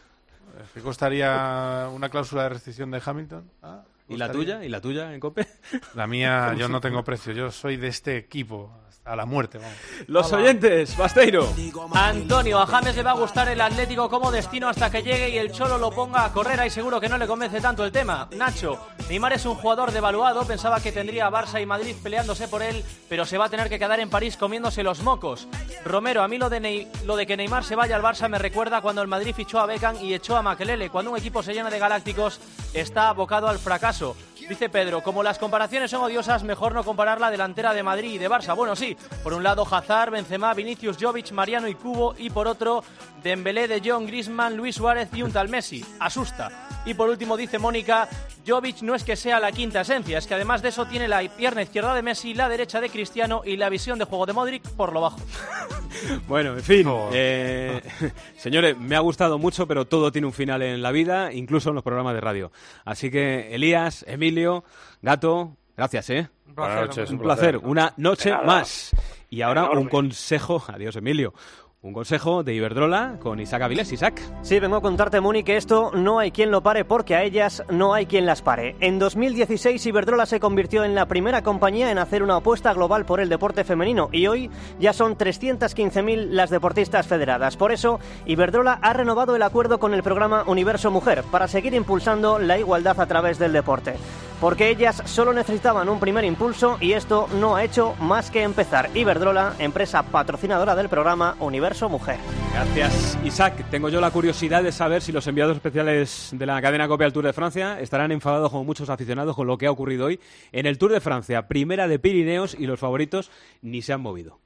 ¿Qué costaría una cláusula de rescisión de Hamilton? Ah, ¿Y la tuya? ¿Y la tuya en COPE? La mía, yo no tengo precio, yo soy de este equipo. A la muerte, vamos. Los Hola. oyentes, Basteiro. Antonio, a James le va a gustar el Atlético como destino hasta que llegue y el Cholo lo ponga a correr. Ahí seguro que no le convence tanto el tema. Nacho, Neymar es un jugador devaluado. Pensaba que tendría Barça y Madrid peleándose por él, pero se va a tener que quedar en París comiéndose los mocos. Romero, a mí lo de, Ney- lo de que Neymar se vaya al Barça me recuerda cuando el Madrid fichó a Beckham y echó a Makelele. Cuando un equipo se llena de galácticos, está abocado al fracaso. Dice Pedro, como las comparaciones son odiosas, mejor no comparar la delantera de Madrid y de Barça. Bueno, sí, por un lado Hazard, Benzema, Vinicius, Jovic, Mariano y Cubo, y por otro Dembélé, De Jong, Griezmann, Luis Suárez y un tal Messi. Asusta. Y por último dice Mónica, Jovic no es que sea la quinta esencia, es que además de eso tiene la pierna izquierda de Messi, la derecha de Cristiano y la visión de juego de Modric por lo bajo. Bueno, en fin, eh, señores, me ha gustado mucho, pero todo tiene un final en la vida, incluso en los programas de radio. Así que, Elías, Emilio, Gato, gracias, ¿eh? Un placer, Buenas noches, un un placer, placer. una noche Nada. más. Y ahora Enorme. un consejo, adiós Emilio, un consejo de Iberdrola con Isaac Avilés. Isaac. Sí, vengo a contarte, Moni, que esto no hay quien lo pare porque a ellas no hay quien las pare. En dos mil dieciséis Iberdrola se convirtió en la primera compañía en hacer una apuesta global por el deporte femenino y hoy ya son trescientas quince mil las deportistas federadas. Por eso, Iberdrola ha renovado el acuerdo con el programa Universo Mujer para seguir impulsando la igualdad a través del deporte. Porque ellas solo necesitaban un primer impulso y esto no ha hecho más que empezar. Iberdrola, empresa patrocinadora del programa Universo Mujer. Gracias, Isaac. Tengo yo la curiosidad de saber si los enviados especiales de la cadena COPE al Tour de Francia estarán enfadados como muchos aficionados con lo que ha ocurrido hoy en el Tour de Francia, primera de Pirineos, y los favoritos ni se han movido.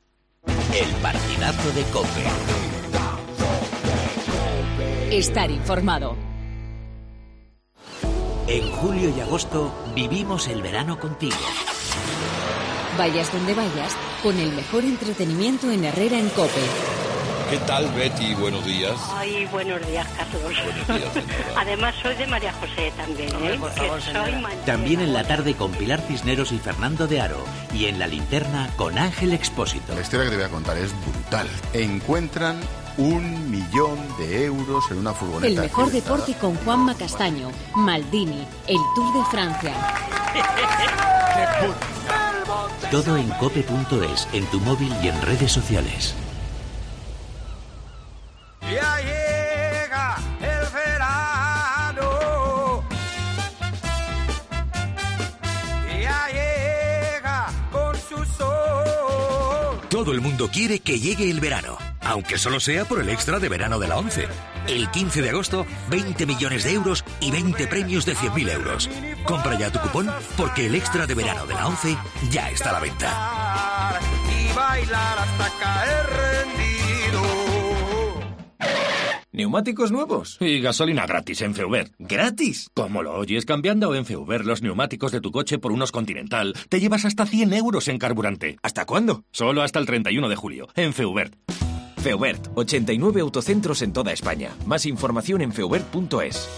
El partidazo de COPE. Estar informado. En julio y agosto vivimos el verano contigo. Vayas donde vayas, con el mejor entretenimiento en Herrera en COPE. ¿Qué tal, Betty? Buenos días. Ay, buenos días, Carlos. Buenos días, señora. Además, soy de María José también, ¿eh? Por favor, Que señora. soy manchega. También en la tarde con Pilar Cisneros y Fernando de Aro. Y en la linterna con Ángel Expósito. La historia que te voy a contar es brutal. Encuentran un millón de euros en una furgoneta. El mejor accidentada. deporte con Juanma Castaño, Maldini, el Tour de Francia. Todo en cope punto es, en tu móvil y en redes sociales. Ya llega el verano, ya llega con su sol. Todo el mundo quiere que llegue el verano, aunque solo sea por el extra de verano de la ONCE. El quince de agosto, veinte millones de euros y veinte premios de cien mil euros. Compra ya tu cupón porque el extra de verano de la ONCE ya está a la venta. Y bailar hasta caer rendido. neumáticos nuevos y gasolina gratis en Feubert. ¿Gratis? ¿Cómo lo oyes? Cambiando en Feubert los neumáticos de tu coche por unos Continental, te llevas hasta cien euros en carburante. ¿Hasta cuándo? Solo hasta el treinta y uno de julio, en Feubert. Feubert, ochenta y nueve autocentros en toda España. Más información en feubert punto es.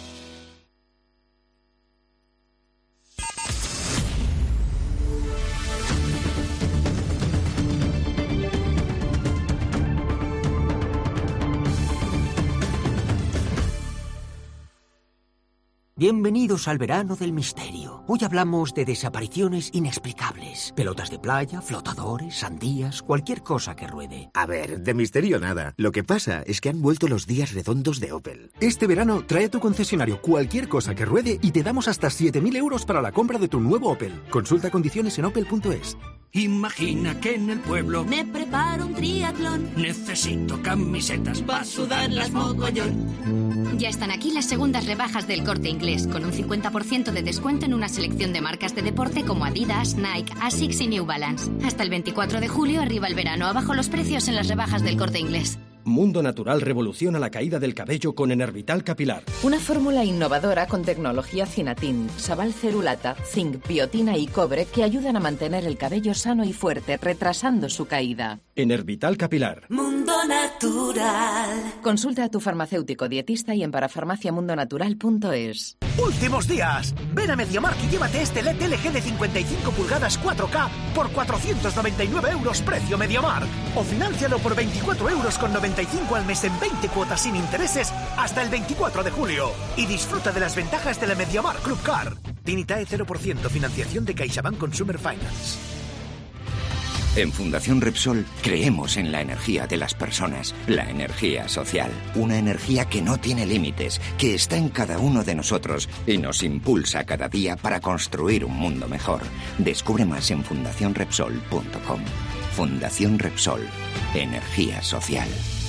Bienvenidos al verano del misterio. Hoy hablamos de desapariciones inexplicables. Pelotas de playa, flotadores, sandías, cualquier cosa que ruede. A ver, de misterio nada. Lo que pasa es que han vuelto los días redondos de Opel. Este verano trae a tu concesionario cualquier cosa que ruede y te damos hasta siete mil euros para la compra de tu nuevo Opel. Consulta condiciones en opel punto es. Imagina que en el pueblo me preparo un triatlón. Necesito camisetas para sudarlas mogollón. Ya están aquí las segundas rebajas del Corte Inglés, con un cincuenta por ciento de descuento en una selección de marcas de deporte como Adidas, Nike, Asics y New Balance. Hasta el veinticuatro de julio, arriba el verano, abajo los precios en las rebajas del Corte Inglés. Mundo Natural revoluciona la caída del cabello con Enervital Capilar. Una fórmula innovadora con tecnología Cinatin, Sabal Cerulata, zinc, biotina y cobre que ayudan a mantener el cabello sano y fuerte, retrasando su caída. Enervital Capilar. Mundo Natural. Consulta a tu farmacéutico dietista y en parafarmacia mundo natural punto es. ¡Últimos días! Ven a MediaMarkt y llévate este L E D L G de cincuenta y cinco pulgadas cuatro K por cuatrocientos noventa y nueve euros precio MediaMarkt. O fináncialo por veinticuatro euros con noventa y cinco al mes en veinte cuotas sin intereses hasta el veinticuatro de julio. Y disfruta de las ventajas de la MediaMarkt Club Car. Tinitae cero por ciento, financiación de CaixaBank Consumer Finance. En Fundación Repsol creemos en la energía de las personas, la energía social, una energía que no tiene límites, que está en cada uno de nosotros y nos impulsa cada día para construir un mundo mejor. Descubre más en fundación repsol punto com. Fundación Repsol, energía social.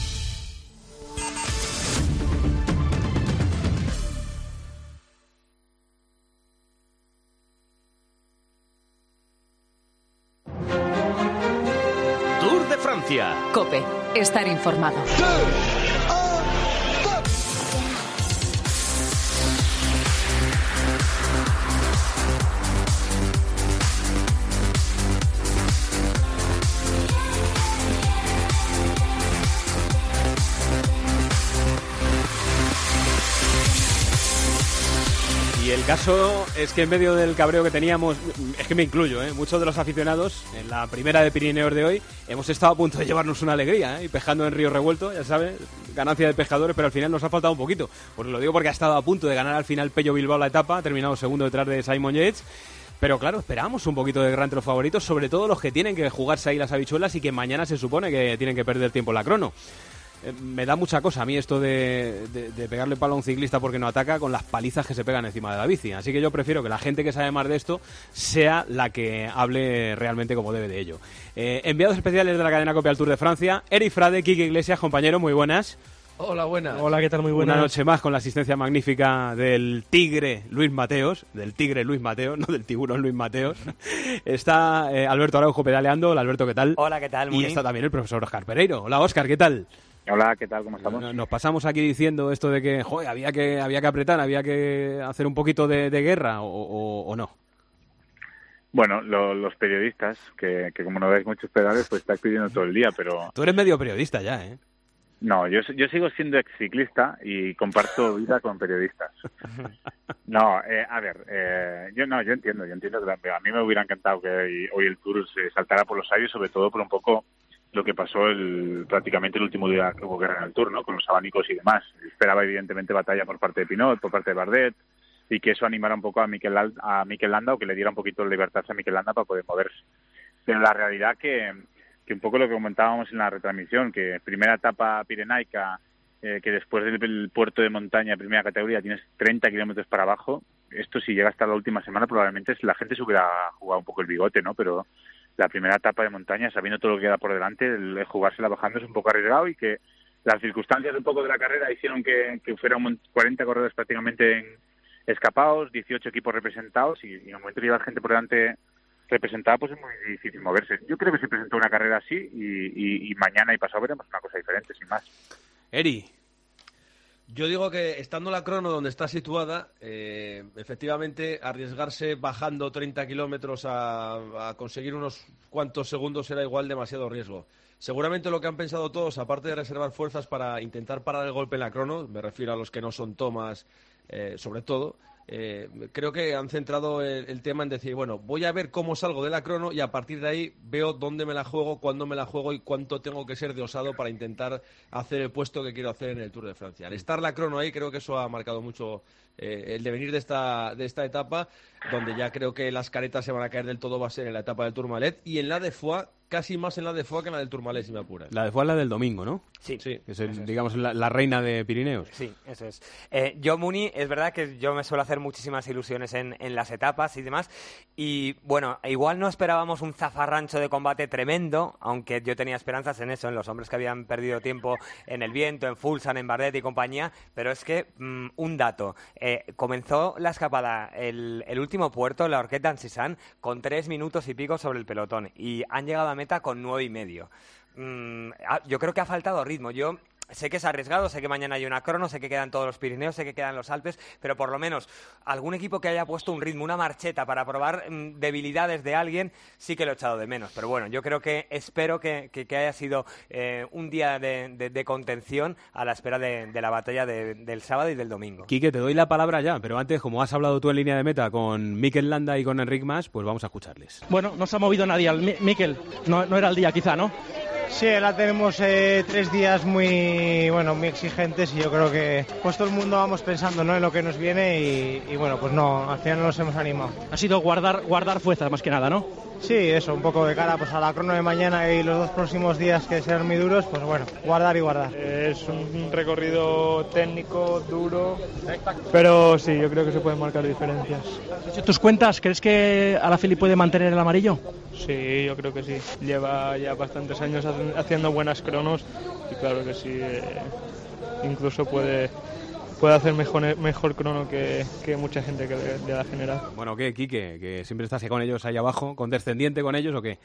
COPE. Estar informado. Y el caso es que en medio del cabreo que teníamos, es que me incluyo, ¿eh? muchos de los aficionados en la primera de Pirineos de hoy hemos estado a punto de llevarnos una alegría, ¿eh? y pescando en río revuelto, ya sabes, ganancia de pescadores, pero al final nos ha faltado un poquito. Pues lo digo porque ha estado a punto de ganar al final Pello Bilbao la etapa, ha terminado segundo detrás de Simon Yates. Pero claro, esperamos un poquito de gran entre los favoritos, sobre todo los que tienen que jugarse ahí las habichuelas y que mañana se supone que tienen que perder tiempo en la crono. Me da mucha cosa a mí esto de, de, de pegarle palo a un ciclista porque no ataca con las palizas que se pegan encima de la bici. Así que yo prefiero que la gente que sabe más de esto sea la que hable realmente como debe de ello. Eh, enviados especiales de la cadena COPE al Tour de Francia, Eric Frade, Quique Iglesias, compañero, muy buenas. Hola, buenas. Hola, ¿qué tal? Muy buenas. Una noche más con la asistencia magnífica del tigre Luis Mateos, del tigre Luis Mateos, no del tiburón Luis Mateos. Está eh, Alberto Araujo pedaleando. Hola, Alberto, ¿qué tal? Hola, ¿qué tal? Y está también el profesor Óscar Pereiro. Hola, Óscar, ¿qué tal? Hola, ¿qué tal? ¿Cómo estamos? Nos pasamos aquí diciendo esto de que, joder, había que había que apretar, había que hacer un poquito de, de guerra, o, o, o no. Bueno, lo, los periodistas, que, que como no veis muchos pedales, pues estáis pidiendo todo el día, pero... Tú eres medio periodista ya, ¿eh? No, yo, yo sigo siendo exciclista y comparto vida con periodistas. No, eh, a ver, eh, yo no, yo entiendo, yo entiendo que a mí me hubiera encantado que hoy, hoy el Tour se saltara por los aires, sobre todo por un poco lo que pasó el prácticamente el último día que hubo guerra en el Tour, ¿no? Con los abanicos y demás. Esperaba evidentemente batalla por parte de Pinot, por parte de Bardet, y que eso animara un poco a Mikel, a Mikel Landa, o que le diera un poquito de libertad a Mikel Landa para poder moverse. Pero la realidad que, que un poco lo que comentábamos en la retransmisión, que primera etapa pirenaica, eh, que después del puerto de montaña, primera categoría, tienes treinta kilómetros para abajo, esto si llega hasta la última semana probablemente la gente se hubiera jugado un poco el bigote, ¿no? Pero la primera etapa de montaña, sabiendo todo lo que queda por delante, el jugársela bajando es un poco arriesgado, y que las circunstancias un poco de la carrera hicieron que, que fueran cuarenta corredores prácticamente en, escapados, dieciocho equipos representados, y, y en el momento que lleva gente por delante representada, pues es muy difícil moverse. Yo creo que se presentó una carrera así, y, y, y mañana y pasado veremos una cosa diferente, sin más. Eri, Yo digo que estando la crono donde está situada, eh, efectivamente arriesgarse bajando treinta kilómetros a, a conseguir unos cuantos segundos era igual demasiado riesgo. Seguramente lo que han pensado todos, aparte de reservar fuerzas para intentar parar el golpe en la crono, me refiero a los que no son Thomas, eh, sobre todo, eh, creo que han centrado el, el tema en decir, bueno, voy a ver cómo salgo de la crono y a partir de ahí veo dónde me la juego, cuándo me la juego y cuánto tengo que ser de osado para intentar hacer el puesto que quiero hacer en el Tour de Francia. Al estar la crono ahí, creo que eso ha marcado mucho eh, el devenir de esta, de esta etapa, donde ya creo que las caretas se van a caer del todo, va a ser en la etapa del Tourmalet y en la de Foix, casi más en la de Foix que en la del Tourmalet, si me apuras. La de Foix es la del domingo, ¿no? Sí. sí. Es, el, digamos, la, la reina de Pirineos. Sí, eso es. Eh, yo, Muni, es verdad que yo me suelo hacer muchísimas ilusiones en, en las etapas y demás. Y, bueno, igual no esperábamos un zafarrancho de combate tremendo, aunque yo tenía esperanzas en eso, en los hombres que habían perdido tiempo en el viento, en Fulsan, en Bardet y compañía. Pero es que, mmm, un dato. Eh, comenzó la escapada, el, el último puerto, la Horquette d'Ancizan, con tres minutos y pico sobre el pelotón. Y han llegado a meta con nueve y medio. Mm, yo creo que ha faltado ritmo. Yo sé que es arriesgado, sé que mañana hay una crono, sé que quedan todos los Pirineos, sé que quedan los Alpes, pero por lo menos algún equipo que haya puesto un ritmo, una marcheta para probar mm, debilidades de alguien, sí que lo he echado de menos. Pero bueno, yo creo que espero que, que, que haya sido eh, un día de, de, de contención a la espera de, de la batalla de, del sábado y del domingo. Quique, te doy la palabra ya, pero antes, como has hablado tú en línea de meta con Mikel Landa y con Enric Mas, pues vamos a escucharles. Bueno, no se ha movido nadie. Al Mikel, no, no era el día quizá, ¿no? Sí, ahora tenemos eh, tres días muy, bueno, muy exigentes y yo creo que pues todo el mundo vamos pensando, ¿no?, en lo que nos viene y, y bueno, pues no, al final no nos hemos animado. Ha sido guardar, guardar fuerzas más que nada, ¿no? Sí, eso, un poco de cara pues a la crono de mañana y los dos próximos días que serán muy duros, pues bueno, guardar y guardar. Es un recorrido técnico, duro, pero sí, yo creo que se pueden marcar diferencias. ¿Has hecho tus cuentas? ¿Crees que Alaphilippe puede mantener el amarillo? Sí, yo creo que sí. Lleva ya bastantes años haciendo buenas cronos y claro que sí, eh, incluso puede... puede hacer mejor, mejor crono que, que mucha gente que de, de la general. Bueno, ¿qué, Quique? ¿Que siempre estás con ellos ahí abajo, condescendiente con ellos o qué?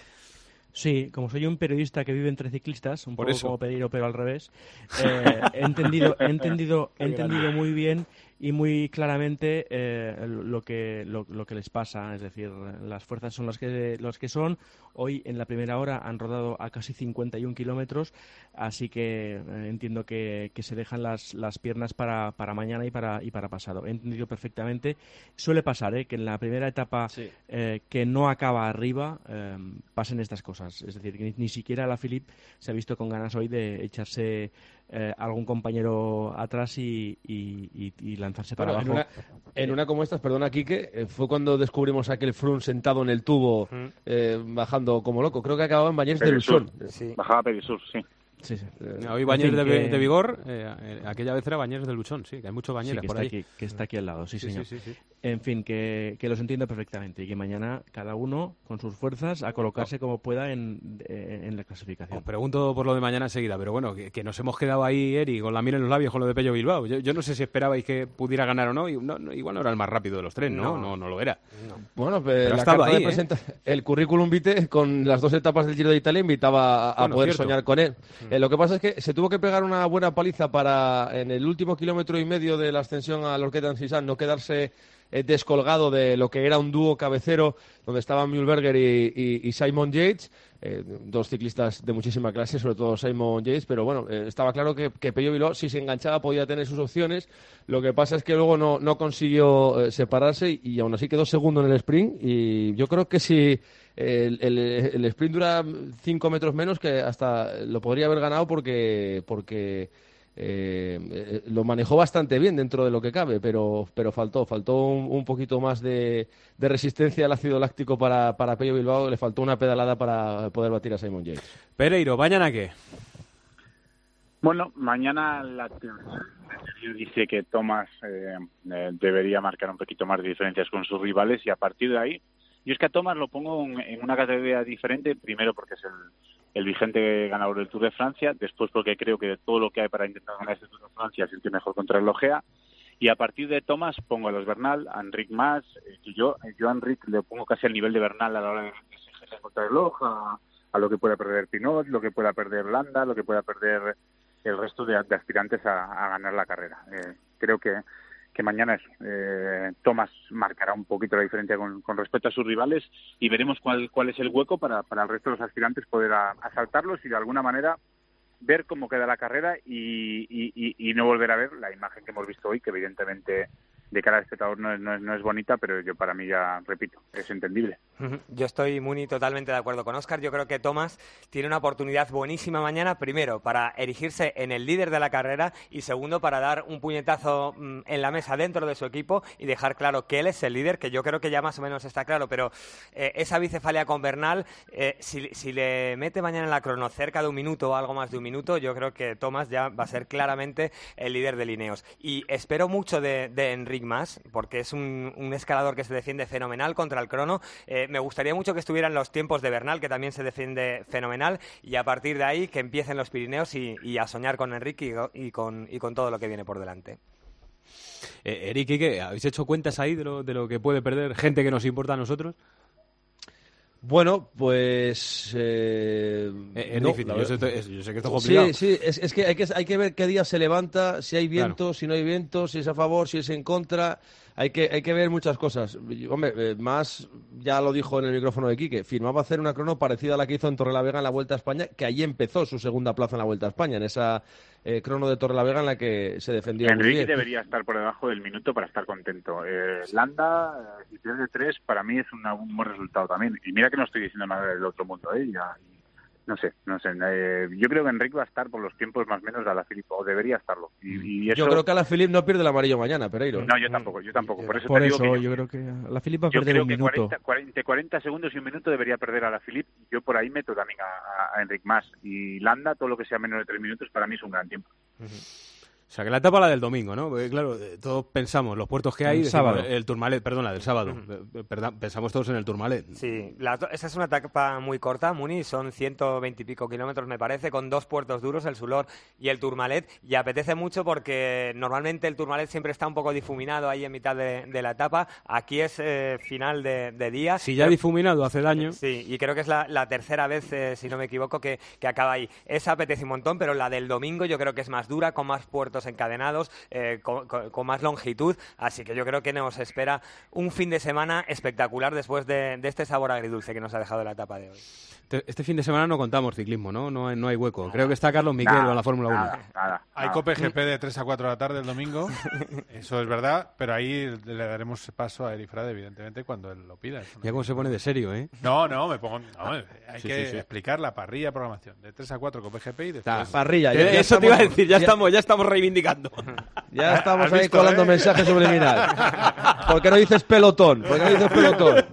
Sí, como soy un periodista que vive entre ciclistas, un Por poco eso. como Pereiro, pero al revés, eh, he entendido, he entendido, he entendido muy bien y muy claramente eh, lo que lo, lo que les pasa, es decir, las fuerzas son las que las que son. Hoy en la primera hora han rodado a casi cincuenta y un kilómetros, así que eh, entiendo que, que se dejan las, las piernas para, para mañana y para y para pasado. He entendido perfectamente. Suele pasar, ¿eh?, que en la primera etapa Sí. eh, que no acaba arriba eh, pasen estas cosas. Es decir, que ni, ni siquiera Alaphilippe se ha visto con ganas hoy de echarse eh, algún compañero atrás y, y, y, y lanzarse para Bueno, abajo. en, una, en una como estas, perdona, Quique, eh, fue cuando descubrimos a aquel Froome sentado en el tubo, Mm. eh, bajando como loco. Creo que acababa en Bañers de Perisur. Luchón. Sí. Bajaba Perisur, sí. Sí, sí. Eh, Hoy Bañers en fin, de, que- de Vigor, eh, eh, aquella vez era Bañers de Luchón, sí, que hay muchos Sí, Bañeres que por está ahí. aquí, que está aquí al lado, sí, Sí, señor. sí, sí, sí. En fin, que, que los entiendo perfectamente y que mañana cada uno con sus fuerzas a colocarse como pueda en, en, en la clasificación. Os pregunto por lo de mañana enseguida, pero bueno, que, que nos hemos quedado ahí, Eri, con la miel en los labios con lo de Pello Bilbao. Yo, yo no sé si esperabais que pudiera ganar o no, y no, no, igual no era el más rápido de los tres, ¿no? No, No. no, lo era. Bueno, Pero pues ha la estado carta ahí, de ¿eh? presenta- el currículum vitae con las dos etapas del Giro de Italia invitaba a, a Bueno, poder cierto. soñar con él. Mm. Eh, lo que pasa es que se tuvo que pegar una buena paliza para en el último kilómetro y medio de la ascensión a Horquette d'Ancizan no quedarse eh, descolgado de lo que era un dúo cabecero donde estaban Mühlberger y, y- y Simon Yates, eh, dos ciclistas de muchísima clase, sobre todo Simon Yates, pero bueno, eh, estaba claro que, que Pello Bilbao, si se enganchaba, podía tener sus opciones. Lo que pasa es que luego no, no consiguió eh, separarse y, y aún así quedó segundo en el sprint. Y yo creo que si el, el- el sprint dura cinco metros menos, que hasta lo podría haber ganado porque porque eh, eh, lo manejó bastante bien dentro de lo que cabe, pero pero faltó faltó un, un poquito más de, de resistencia al ácido láctico para, para Pello Bilbao, le faltó una pedalada para poder batir a Simon Yates. Pereiro, ¿mañana qué? Bueno, mañana la teoría dice que Thomas eh, eh, debería marcar un poquito más de diferencias con sus rivales y a partir de ahí, yo es que a Thomas lo pongo en, en una categoría diferente, primero porque es el, el vigente ganador del Tour de Francia, después porque creo que de todo lo que hay para intentar ganar este Tour de Francia es el que mejor contrarrelojea, y a partir de Thomas pongo a los Bernal, a Enric Mas, eh, que yo, yo a Enric le pongo casi al nivel de Bernal a la hora de exigir el contrarreloj, a, a lo que pueda perder Pinot, lo que pueda perder Landa, lo que pueda perder el resto de, de aspirantes a, a ganar la carrera. Eh, creo que, que mañana es, eh, Thomas marcará un poquito la diferencia con, con respecto a sus rivales y veremos cuál, cuál es el hueco para, para el resto de los aspirantes poder a, asaltarlos y de alguna manera ver cómo queda la carrera y, y, y, y no volver a ver la imagen que hemos visto hoy, que evidentemente de cara al espectador no es, no es, no es bonita, pero yo para mí ya, repito, es entendible. Yo estoy, Muni, totalmente de acuerdo con Óscar. Yo creo que Thomas tiene una oportunidad buenísima mañana, primero, para erigirse en el líder de la carrera y segundo, para dar un puñetazo mmm, en la mesa dentro de su equipo y dejar claro que él es el líder, que yo creo que ya más o menos está claro, pero eh, esa bicefalia con Bernal, eh, si, si le mete mañana en la crono cerca de un minuto o algo más de un minuto, yo creo que Thomas ya va a ser claramente el líder de Ineos. Y espero mucho de, de Enric Mas, porque es un, un escalador que se defiende fenomenal contra el crono. Eh, me gustaría mucho que estuvieran los tiempos de Bernal, que también se defiende fenomenal, y a partir de ahí que empiecen los Pirineos y, y a soñar con Enrique y, y, con, y con todo lo que viene por delante. Eh, Eric, ¿qué? ¿Habéis hecho cuentas ahí de lo, de lo que puede perder gente que nos importa a nosotros? Bueno, pues... Eh, es es no, difícil, yo sé, es, yo sé que esto es complicado. Sí, sí, es, es que, hay que hay que ver qué día se levanta, si hay viento, Claro. si no hay viento, si es a favor, si es en contra. Hay que, hay que ver muchas cosas. Hombre, eh, Mas ya lo dijo en el micrófono de Quique, firmaba hacer una crono parecida a la que hizo en Torrelavega en la Vuelta a España, que allí empezó su segunda plaza en la Vuelta a España, en esa eh, crono de Torrelavega en la que se defendió muy Enrique bien. debería estar por debajo del minuto para estar contento. Eh, Landa, si pierde tres, para mí es una, un buen resultado también. Y mira que no estoy diciendo nada del otro mundo, ¿eh? Ya, no sé, no sé. Eh, yo creo que Enrique va a estar por los tiempos más o menos de Alaphilippe, o debería estarlo. Y, y eso... Yo creo que Alaphilippe no pierde el amarillo mañana, Pereiro. No, yo tampoco, yo tampoco. Por eso, Por te digo eso que yo, yo creo que Alaphilippe va a yo perder creo un que minuto. cuarenta, cuarenta, cuarenta segundos y un minuto debería perder a Alaphilippe. Yo por ahí meto también a, a, a Enric Mas. Y Landa, todo lo que sea menos de tres minutos, para mí es un gran tiempo. Uh-huh. O sea, que la etapa la del domingo, ¿no? Porque, claro, todos pensamos, los puertos que hay... El decimos, sábado. El Tourmalet, perdón, la del sábado. Uh-huh. Perdón, pensamos todos en el Tourmalet. Sí, la, esa es una etapa muy corta, Muni, son ciento veinte y pico kilómetros, me parece, con dos puertos duros, el Soulor y el Tourmalet, y apetece mucho porque normalmente el Tourmalet siempre está un poco difuminado ahí en mitad de, de la etapa. Aquí es eh, final de, de día. Si ya Pero, difuminado hace daño... Sí, y creo que es la, la tercera vez, eh, si no me equivoco, que, que acaba ahí. Esa apetece un montón, pero la del domingo yo creo que es más dura, con más puertos encadenados, Eh, con, con, con más longitud, así que yo creo que nos espera un fin de semana espectacular después de, de este sabor agridulce que nos ha dejado la etapa de hoy. Este, este fin de semana no contamos ciclismo, ¿no? No hay, no hay hueco. Creo que está Carlos Miguel Nada, a la Fórmula uno. Nada, nada, Hay nada. Cope G P de tres a cuatro de la tarde el domingo, eso es verdad, pero ahí le daremos paso a Eric Frade, evidentemente, cuando él lo pida. Eso no Ya como se pone de serio, ¿eh? No, no, me pongo... No, hay Sí, que sí, sí. explicar la parrilla programación. De tres a cuatro Cope G P y después... Está. Parrilla, ya, Eh, ya Eso estamos, te iba a decir, ya, ya- estamos, ya estamos reivindicando. Ya estamos ¿Has ahí visto, colando eh? mensajes subliminal. ¿Por qué no dices pelotón? ¿Por qué no dices pelotón?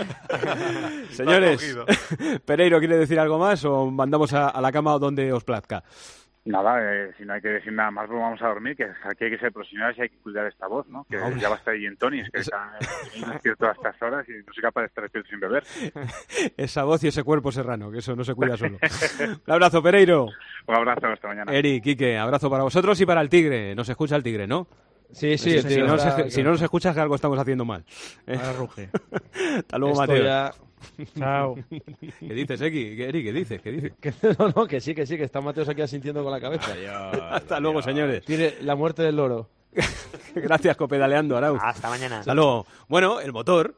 Señores, cogido. Pereiro, ¿quiere decir algo más o mandamos a, a la cama donde os plazca? Nada, eh, si no hay que decir nada más, pues vamos a dormir, que aquí hay que ser profesionales y hay que cuidar esta voz, ¿no? Que Hombre. ya va a estar ahí en Tony, es que está despierto a estas horas y no soy capaz de estar despierto sin beber. Esa voz y ese cuerpo serrano, que eso no se cuida solo. Un abrazo, Pereiro. Un abrazo, hasta mañana. Eric, Quique, abrazo para vosotros y para el Tigre. Nos escucha el Tigre, ¿no? Sí, sí, si, el si Tigre no está- nos, si no nos escuchas, que algo estamos haciendo mal. ¿Eh? Ahora ruge. Hasta luego, Esto Mateo. ya- Chao. ¿Qué dices, Eki? ¿Qué, Eric, ¿qué dices? ¿Qué dices? Que- no, no, que sí, que sí, que está Mateos aquí asintiendo con la cabeza. Hasta luego, señores. Tiene la muerte del loro. Gracias, Copedaleando, Arauz. Hasta mañana. Hasta luego. Bueno, el motor.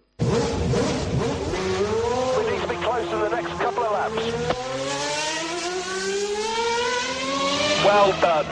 Well done.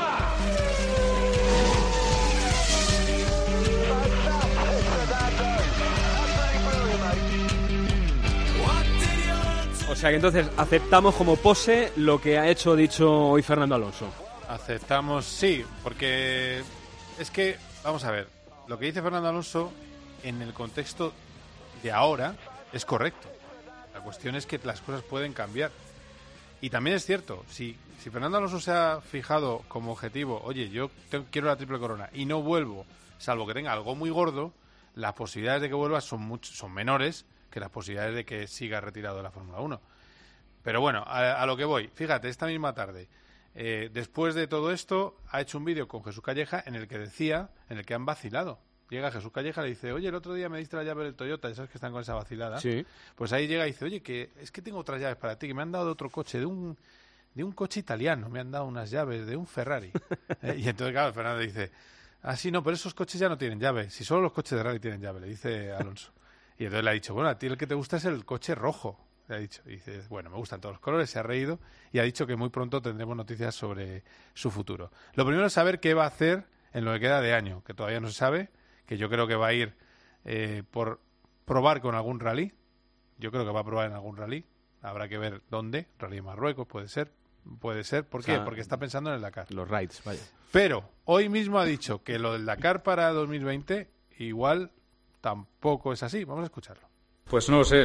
O sea que entonces aceptamos como pose lo que ha hecho dicho hoy Fernando Alonso. Aceptamos, sí, porque es que, vamos a ver, lo que dice Fernando Alonso en el contexto de ahora es correcto. La cuestión es que las cosas pueden cambiar. Y también es cierto, si, si Fernando Alonso se ha fijado como objetivo, oye, yo te- quiero la triple corona y no vuelvo, salvo que tenga algo muy gordo, las posibilidades de que vuelva son, much- son menores que las posibilidades de que siga retirado de la Fórmula uno. Pero bueno, a, a lo que voy. Fíjate, esta misma tarde, eh, después de todo esto, ha hecho un vídeo con Jesús Calleja en el que decía, en el que han vacilado. Llega Jesús Calleja y le dice, oye, el otro día me diste la llave del Toyota, ya sabes que están con esa vacilada. Sí. Pues ahí llega y dice, oye, que es que tengo otras llaves para ti, que me han dado de otro coche, de un de un coche italiano, me han dado unas llaves de un Ferrari. Eh, y entonces, claro, Fernando dice, ah, sí, no, pero esos coches ya no tienen llave, si solo los coches de rally tienen llave, le dice Alonso. Y entonces le ha dicho, bueno, a ti el que te gusta es el coche rojo, le ha dicho. Y dice, bueno, me gustan todos los colores, se ha reído y ha dicho que muy pronto tendremos noticias sobre su futuro. Lo primero es saber qué va a hacer en lo que queda de año, que todavía no se sabe, que yo creo que va a ir eh, por probar con algún rally. Yo creo que va a probar en algún rally. Habrá que ver dónde. Rally de Marruecos puede ser. Puede ser. ¿Por qué? O sea, porque está pensando en el Dakar. Los rides, vaya. Pero hoy mismo ha dicho que lo del Dakar para dos mil veinte igual tampoco es así. Vamos a escucharlo. Pues no lo sé.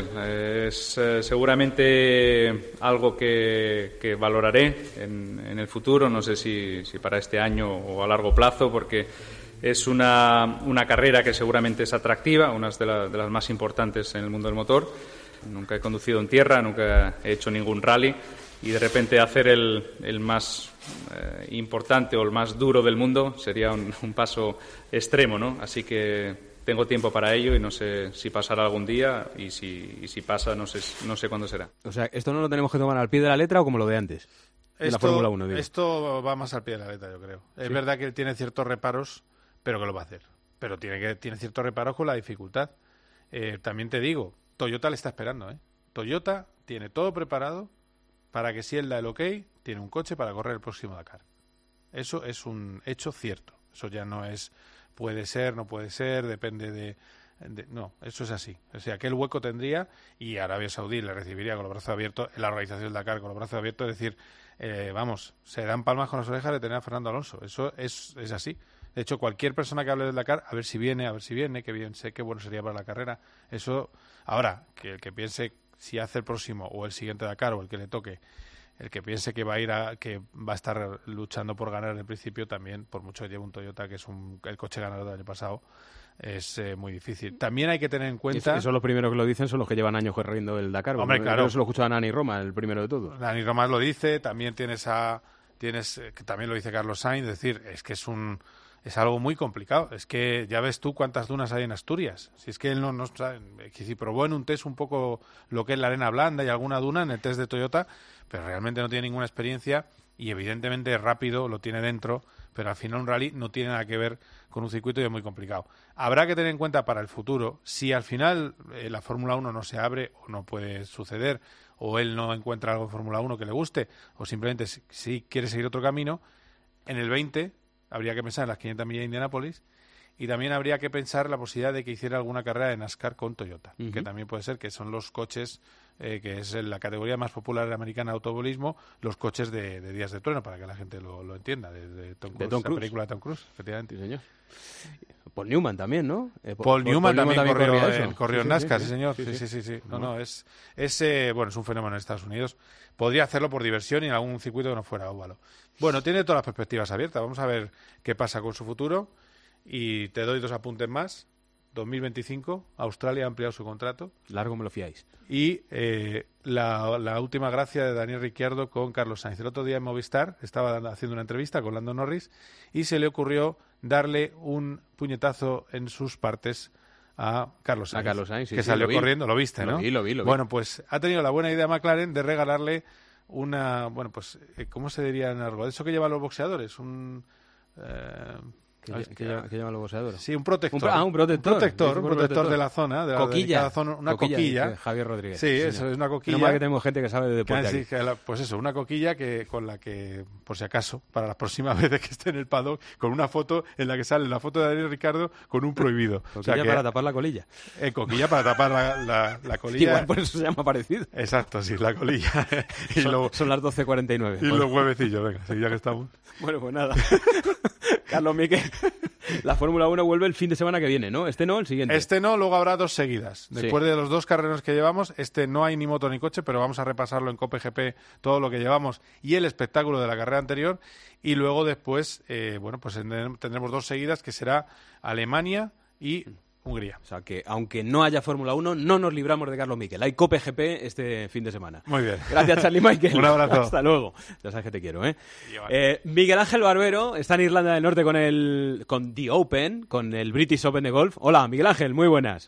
Es eh, seguramente algo que, que valoraré en, en el futuro. No sé si, si para este año o a largo plazo, porque es una, una carrera que seguramente es atractiva, una de, la, de las más importantes en el mundo del motor. Nunca he conducido en tierra, nunca he hecho ningún rally. Y de repente hacer el, el más eh, importante o el más duro del mundo sería un, un paso extremo, ¿no? Así que tengo tiempo para ello y no sé si pasará algún día y si, y si pasa no sé, no sé cuándo será. O sea, ¿esto no lo tenemos que tomar al pie de la letra o como lo de antes? En la Fórmula uno, digo. Esto va más al pie de la letra, yo creo. ¿Sí? Es verdad que él tiene ciertos reparos, pero que lo va a hacer. Pero tiene, que, tiene ciertos reparos con la dificultad. Eh, también te digo, Toyota le está esperando, ¿eh? Toyota tiene todo preparado para que si él da el ok, tiene un coche para correr el próximo Dakar. Eso es un hecho cierto. Eso ya no es puede ser, no puede ser, depende de, de... No, eso es así. O sea, que el hueco tendría y Arabia Saudí le recibiría con los brazos abiertos en la organización del Dakar, con los brazos abiertos, es decir, eh, vamos, se dan palmas con las orejas de tener a Fernando Alonso. Eso es, es así. De hecho, cualquier persona que hable del Dakar, a ver si viene, a ver si viene, que bien sé, qué bueno sería para la carrera. Eso, ahora, que el que piense si hace el próximo o el siguiente Dakar o el que le toque, el que piense que va a ir a que va a estar luchando por ganar en el principio también, por mucho que lleve un Toyota que es un, el coche ganador del año pasado, es eh, muy difícil. También hay que tener en cuenta... Eso, eso los primeros que lo dicen son los que llevan años corriendo el Dakar. Hombre, claro. Yo se lo escucho a Nani Roma, el primero de todos. Nani Roma lo dice, también tienes a... tienes eh, que también lo dice Carlos Sainz, es decir, es que es un... es algo muy complicado. Es que ya ves tú cuántas dunas hay en Asturias. Si es que él no, no sabe, si probó en un test un poco lo que es la arena blanda y alguna duna en el test de Toyota, pero realmente no tiene ninguna experiencia y evidentemente rápido lo tiene dentro, pero al final un rally no tiene nada que ver con un circuito y es muy complicado. Habrá que tener en cuenta para el futuro, si al final eh, la Fórmula uno no se abre o no puede suceder, o él no encuentra algo en Fórmula uno que le guste, o simplemente si, si quiere seguir otro camino, en el veinte habría que pensar en las quinientas millas de Indianápolis y también habría que pensar la posibilidad de que hiciera alguna carrera de NASCAR con Toyota, uh-huh. que también puede ser, que son los coches, eh, que es la categoría más popular americana de automovilismo, los coches de, de Días de Trueno, para que la gente lo, lo entienda, de, de Tom Cruise, de Tom la Cruise. película de Tom Cruise, efectivamente. Sí, señor. Paul Newman también, ¿no? Eh, Paul, Paul Newman Paul también, también corrió, corrió, en, corrió sí, en NASCAR, sí, sí, sí señor. Sí, sí, sí. sí, sí. No, no, es, es, eh, bueno, es un fenómeno en Estados Unidos. Podría hacerlo por diversión y en algún circuito que no fuera óvalo. Bueno, tiene todas las perspectivas abiertas. Vamos a ver qué pasa con su futuro. Y te doy dos apuntes más. dos mil veinticinco, Australia ha ampliado su contrato. Largo me lo fiáis. Y eh, la, la última gracia de Daniel Ricciardo con Carlos Sainz. El otro día en Movistar estaba haciendo una entrevista con Lando Norris y se le ocurrió darle un puñetazo en sus partes a Carlos Sainz. A Carlos Sainz, sí, que sí, salió lo corriendo, lo viste, ¿no? Lo vi, lo vi, lo vi. Bueno, pues ha tenido la buena idea McLaren de regalarle una, bueno, pues, ¿cómo se diría en algo? Eso que llevan los boxeadores, un... Eh, ¿Qué, ¿Qué, llama, ¿Qué llaman los boxeadores? Sí, un protector. Un, ah, un protector. Un protector, sí, un protector, protector de la zona. De la, coquilla. De cada zona, una coquilla. coquilla. Javier Rodríguez. Sí, eso señor. Es una coquilla. Menos mal que tenemos gente que sabe de deporte que, aquí. Sí, que la, pues eso, una coquilla que con la que, por si acaso, para las próximas veces que esté en el paddock, con una foto en la que sale la foto de Daniel Ricciardo con un prohibido. Coquilla o sea que, para tapar la colilla. Eh, coquilla para tapar la, la, la colilla. Igual por eso se llama parecido. Exacto, sí, la colilla. y son, lo, son las doce cuarenta y nueve. Y bueno. Los huevecillos, venga, sí, ya que estamos. Bueno, pues nada. Carlos Miquel, la Fórmula uno vuelve el fin de semana que viene, ¿no? Este no, el siguiente. Este no, luego habrá dos seguidas. Después sí. de los dos carreras que llevamos, este no hay ni moto ni coche, pero vamos a repasarlo en Cope G P, todo lo que llevamos y el espectáculo de la carrera anterior. Y luego después, eh, bueno, pues tendremos dos seguidas, que será Alemania y Hungría. O sea que, aunque no haya Fórmula uno, no nos libramos de Carlos Miquel. Hay Cope G P este fin de semana. Muy bien. Gracias, Charlie Michael. Un abrazo. Hasta luego. Ya sabes que te quiero, ¿eh? eh Miguel Ángel Barbero está en Irlanda del Norte con el con The Open, con el British Open de golf. Hola, Miguel Ángel, muy buenas.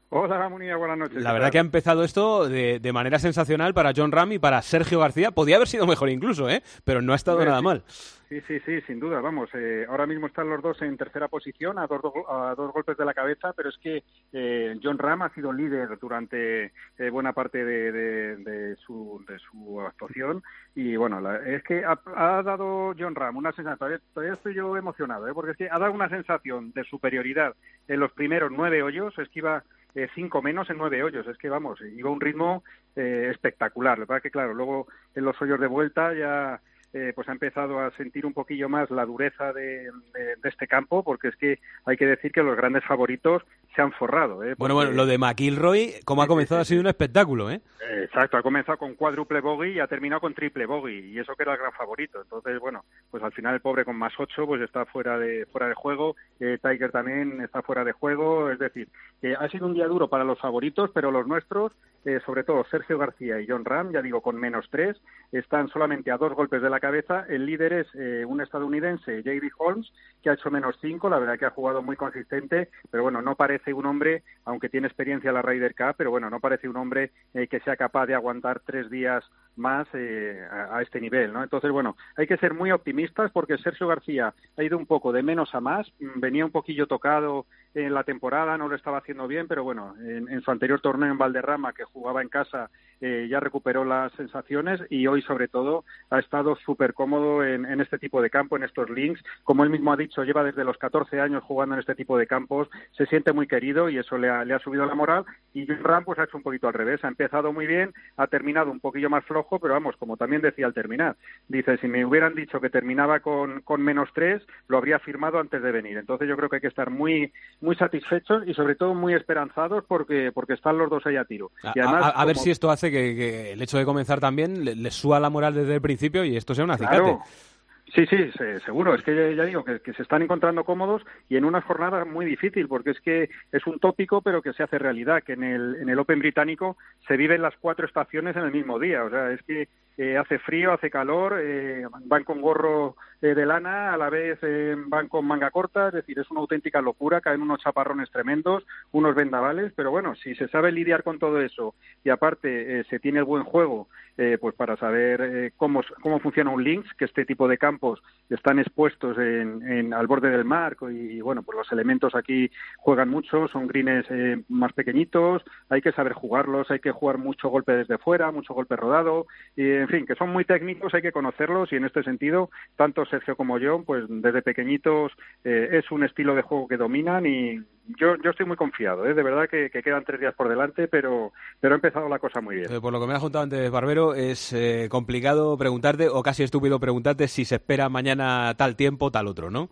Hola, Munía, buenas noches. La verdad que ha empezado esto de, de manera sensacional para Jon Rahm y para Sergio García. Podía haber sido mejor incluso, ¿eh? Pero no ha estado sí, nada sí. mal. Sí, sí, sí, sin duda, vamos. Eh, ahora mismo están los dos en tercera posición, a dos, a dos golpes de la cabeza, pero es que eh, Jon Rahm ha sido líder durante eh, buena parte de, de, de, su, de su actuación y, bueno, la, es que ha, ha dado Jon Rahm una sensación, todavía, todavía estoy yo emocionado, ¿eh? Porque es que ha dado una sensación de superioridad en los primeros nueve hoyos, es que iba eh, cinco menos en nueve hoyos, es que, vamos, iba a un ritmo eh, espectacular. Lo que pasa es que, claro, luego en los hoyos de vuelta ya... Eh, pues ha empezado a sentir un poquillo más la dureza de, de, de este campo, porque es que hay que decir que los grandes favoritos se han forrado. ¿eh? Bueno, bueno, lo de McIlroy, como ha comenzado, ha sido un espectáculo, ¿eh? Exacto, ha comenzado con cuádruple bogey y ha terminado con triple bogey, y eso que era el gran favorito. Entonces, bueno, pues al final el pobre con más ocho pues está fuera de fuera de juego, eh, Tiger también está fuera de juego, es decir, que ha sido un día duro para los favoritos, pero los nuestros, eh, sobre todo Sergio García y Jon Rahm, ya digo, con menos tres, están solamente a dos golpes de la cabeza. El líder es eh, un estadounidense, J B Holmes, que ha hecho menos cinco, la verdad que ha jugado muy consistente, pero bueno, no parece un hombre, aunque tiene experiencia en la Ryder Cup, pero bueno, no parece un hombre eh, que sea capaz de aguantar tres días más eh, a, a este nivel, ¿no? Entonces, bueno, hay que ser muy optimistas porque Sergio García ha ido un poco de menos a más, venía un poquillo tocado en la temporada, no lo estaba haciendo bien, pero bueno, en, en su anterior torneo en Valderrama, que jugaba en casa, eh, ya recuperó las sensaciones y hoy, sobre todo, ha estado súper cómodo en, en este tipo de campo, en estos links. Como él mismo ha dicho, lleva desde los catorce años jugando en este tipo de campos, se siente muy querido y eso le ha, le ha subido la moral. Y Jon Rahm pues ha hecho un poquito al revés, ha empezado muy bien, ha terminado un poquillo más flojo, pero vamos, como también decía al terminar, dice, si me hubieran dicho que terminaba con, con menos tres, lo habría firmado antes de venir. Entonces yo creo que hay que estar muy muy satisfechos y sobre todo muy esperanzados porque porque están los dos ahí a tiro. Y además, a, a, a como... ver si esto hace que, que el hecho de comenzar también les le suba la moral desde el principio y esto sea un acicate. Claro. Sí, sí, seguro. Es que ya, ya digo que, que se están encontrando cómodos y en una jornada muy difícil, porque es que es un tópico, pero que se hace realidad, que en el, en el Open británico se viven las cuatro estaciones en el mismo día. O sea, es que eh, hace frío, hace calor, eh, van con gorro eh, de lana, a la vez eh, van con manga corta, es decir, es una auténtica locura, caen unos chaparrones tremendos, unos vendavales, pero bueno, si se sabe lidiar con todo eso y aparte eh, se tiene el buen juego, eh, pues para saber eh, cómo, cómo funciona un links, que este tipo de campos están expuestos en, en, al borde del mar y, y bueno, pues los elementos aquí juegan mucho, son greens eh, más pequeñitos, hay que saber jugarlos, hay que jugar mucho golpe desde fuera, mucho golpe rodado, y en fin, que son muy técnicos, hay que conocerlos y en este sentido, tanto Sergio como yo, pues desde pequeñitos eh, es un estilo de juego que dominan y yo, yo estoy muy confiado, ¿eh? De verdad que, que quedan tres días por delante, pero, pero ha empezado la cosa muy bien. Eh, por lo que me has contado antes, Barbero, es eh, complicado preguntarte, o casi estúpido preguntarte, si se espera mañana tal tiempo, tal otro, ¿no?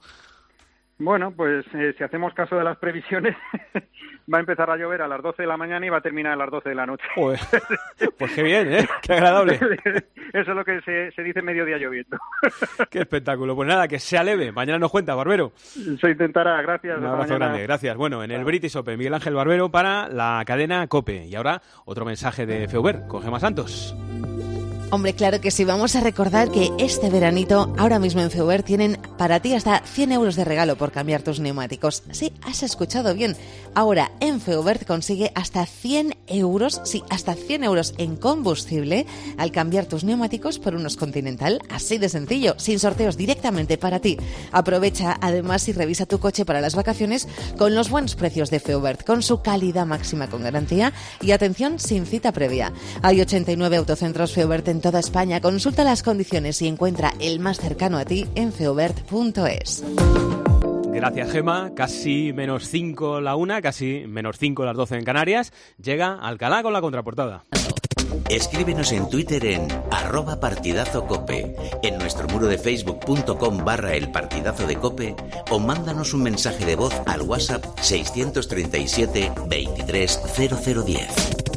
Bueno, pues eh, si hacemos caso de las previsiones, va a empezar a llover a las doce de la mañana y va a terminar a las doce de la noche. Joder. Pues qué bien, ¿eh? Qué agradable. Eso es lo que se, se dice mediodía lloviendo. Qué espectáculo. Pues nada, que sea leve. Mañana nos cuenta, Barbero. Se intentará. Gracias. Un abrazo grande. Gracias. Bueno, en el British Open, Miguel Ángel Barbero para la cadena COPE. Y ahora, otro mensaje de Feuber con Gemma Santos. Hombre, claro que sí. Vamos a recordar que este veranito, ahora mismo en Feuber, tienen para ti hasta cien euros de regalo por cambiar tus neumáticos. Sí, has escuchado bien. Ahora, en Feuber consigue hasta cien euros, sí, hasta cien euros en combustible al cambiar tus neumáticos por unos Continental. Así de sencillo, sin sorteos, directamente para ti. Aprovecha además y revisa tu coche para las vacaciones con los buenos precios de Feuber, con su calidad máxima con garantía y atención sin cita previa. Hay ochenta y nueve autocentros Feuber en toda España. Consulta las condiciones y encuentra el más cercano a ti en feubert punto es. Gracias, Gema. Casi menos cinco la una, casi menos cinco las doce en Canarias. Llega Alcalá con la contraportada. Escríbenos en Twitter en arroba partidazocope, en nuestro muro de facebook.com barra el partidazo de cope o mándanos un mensaje de voz al WhatsApp seiscientos treinta y siete veintitrés cero cero diez.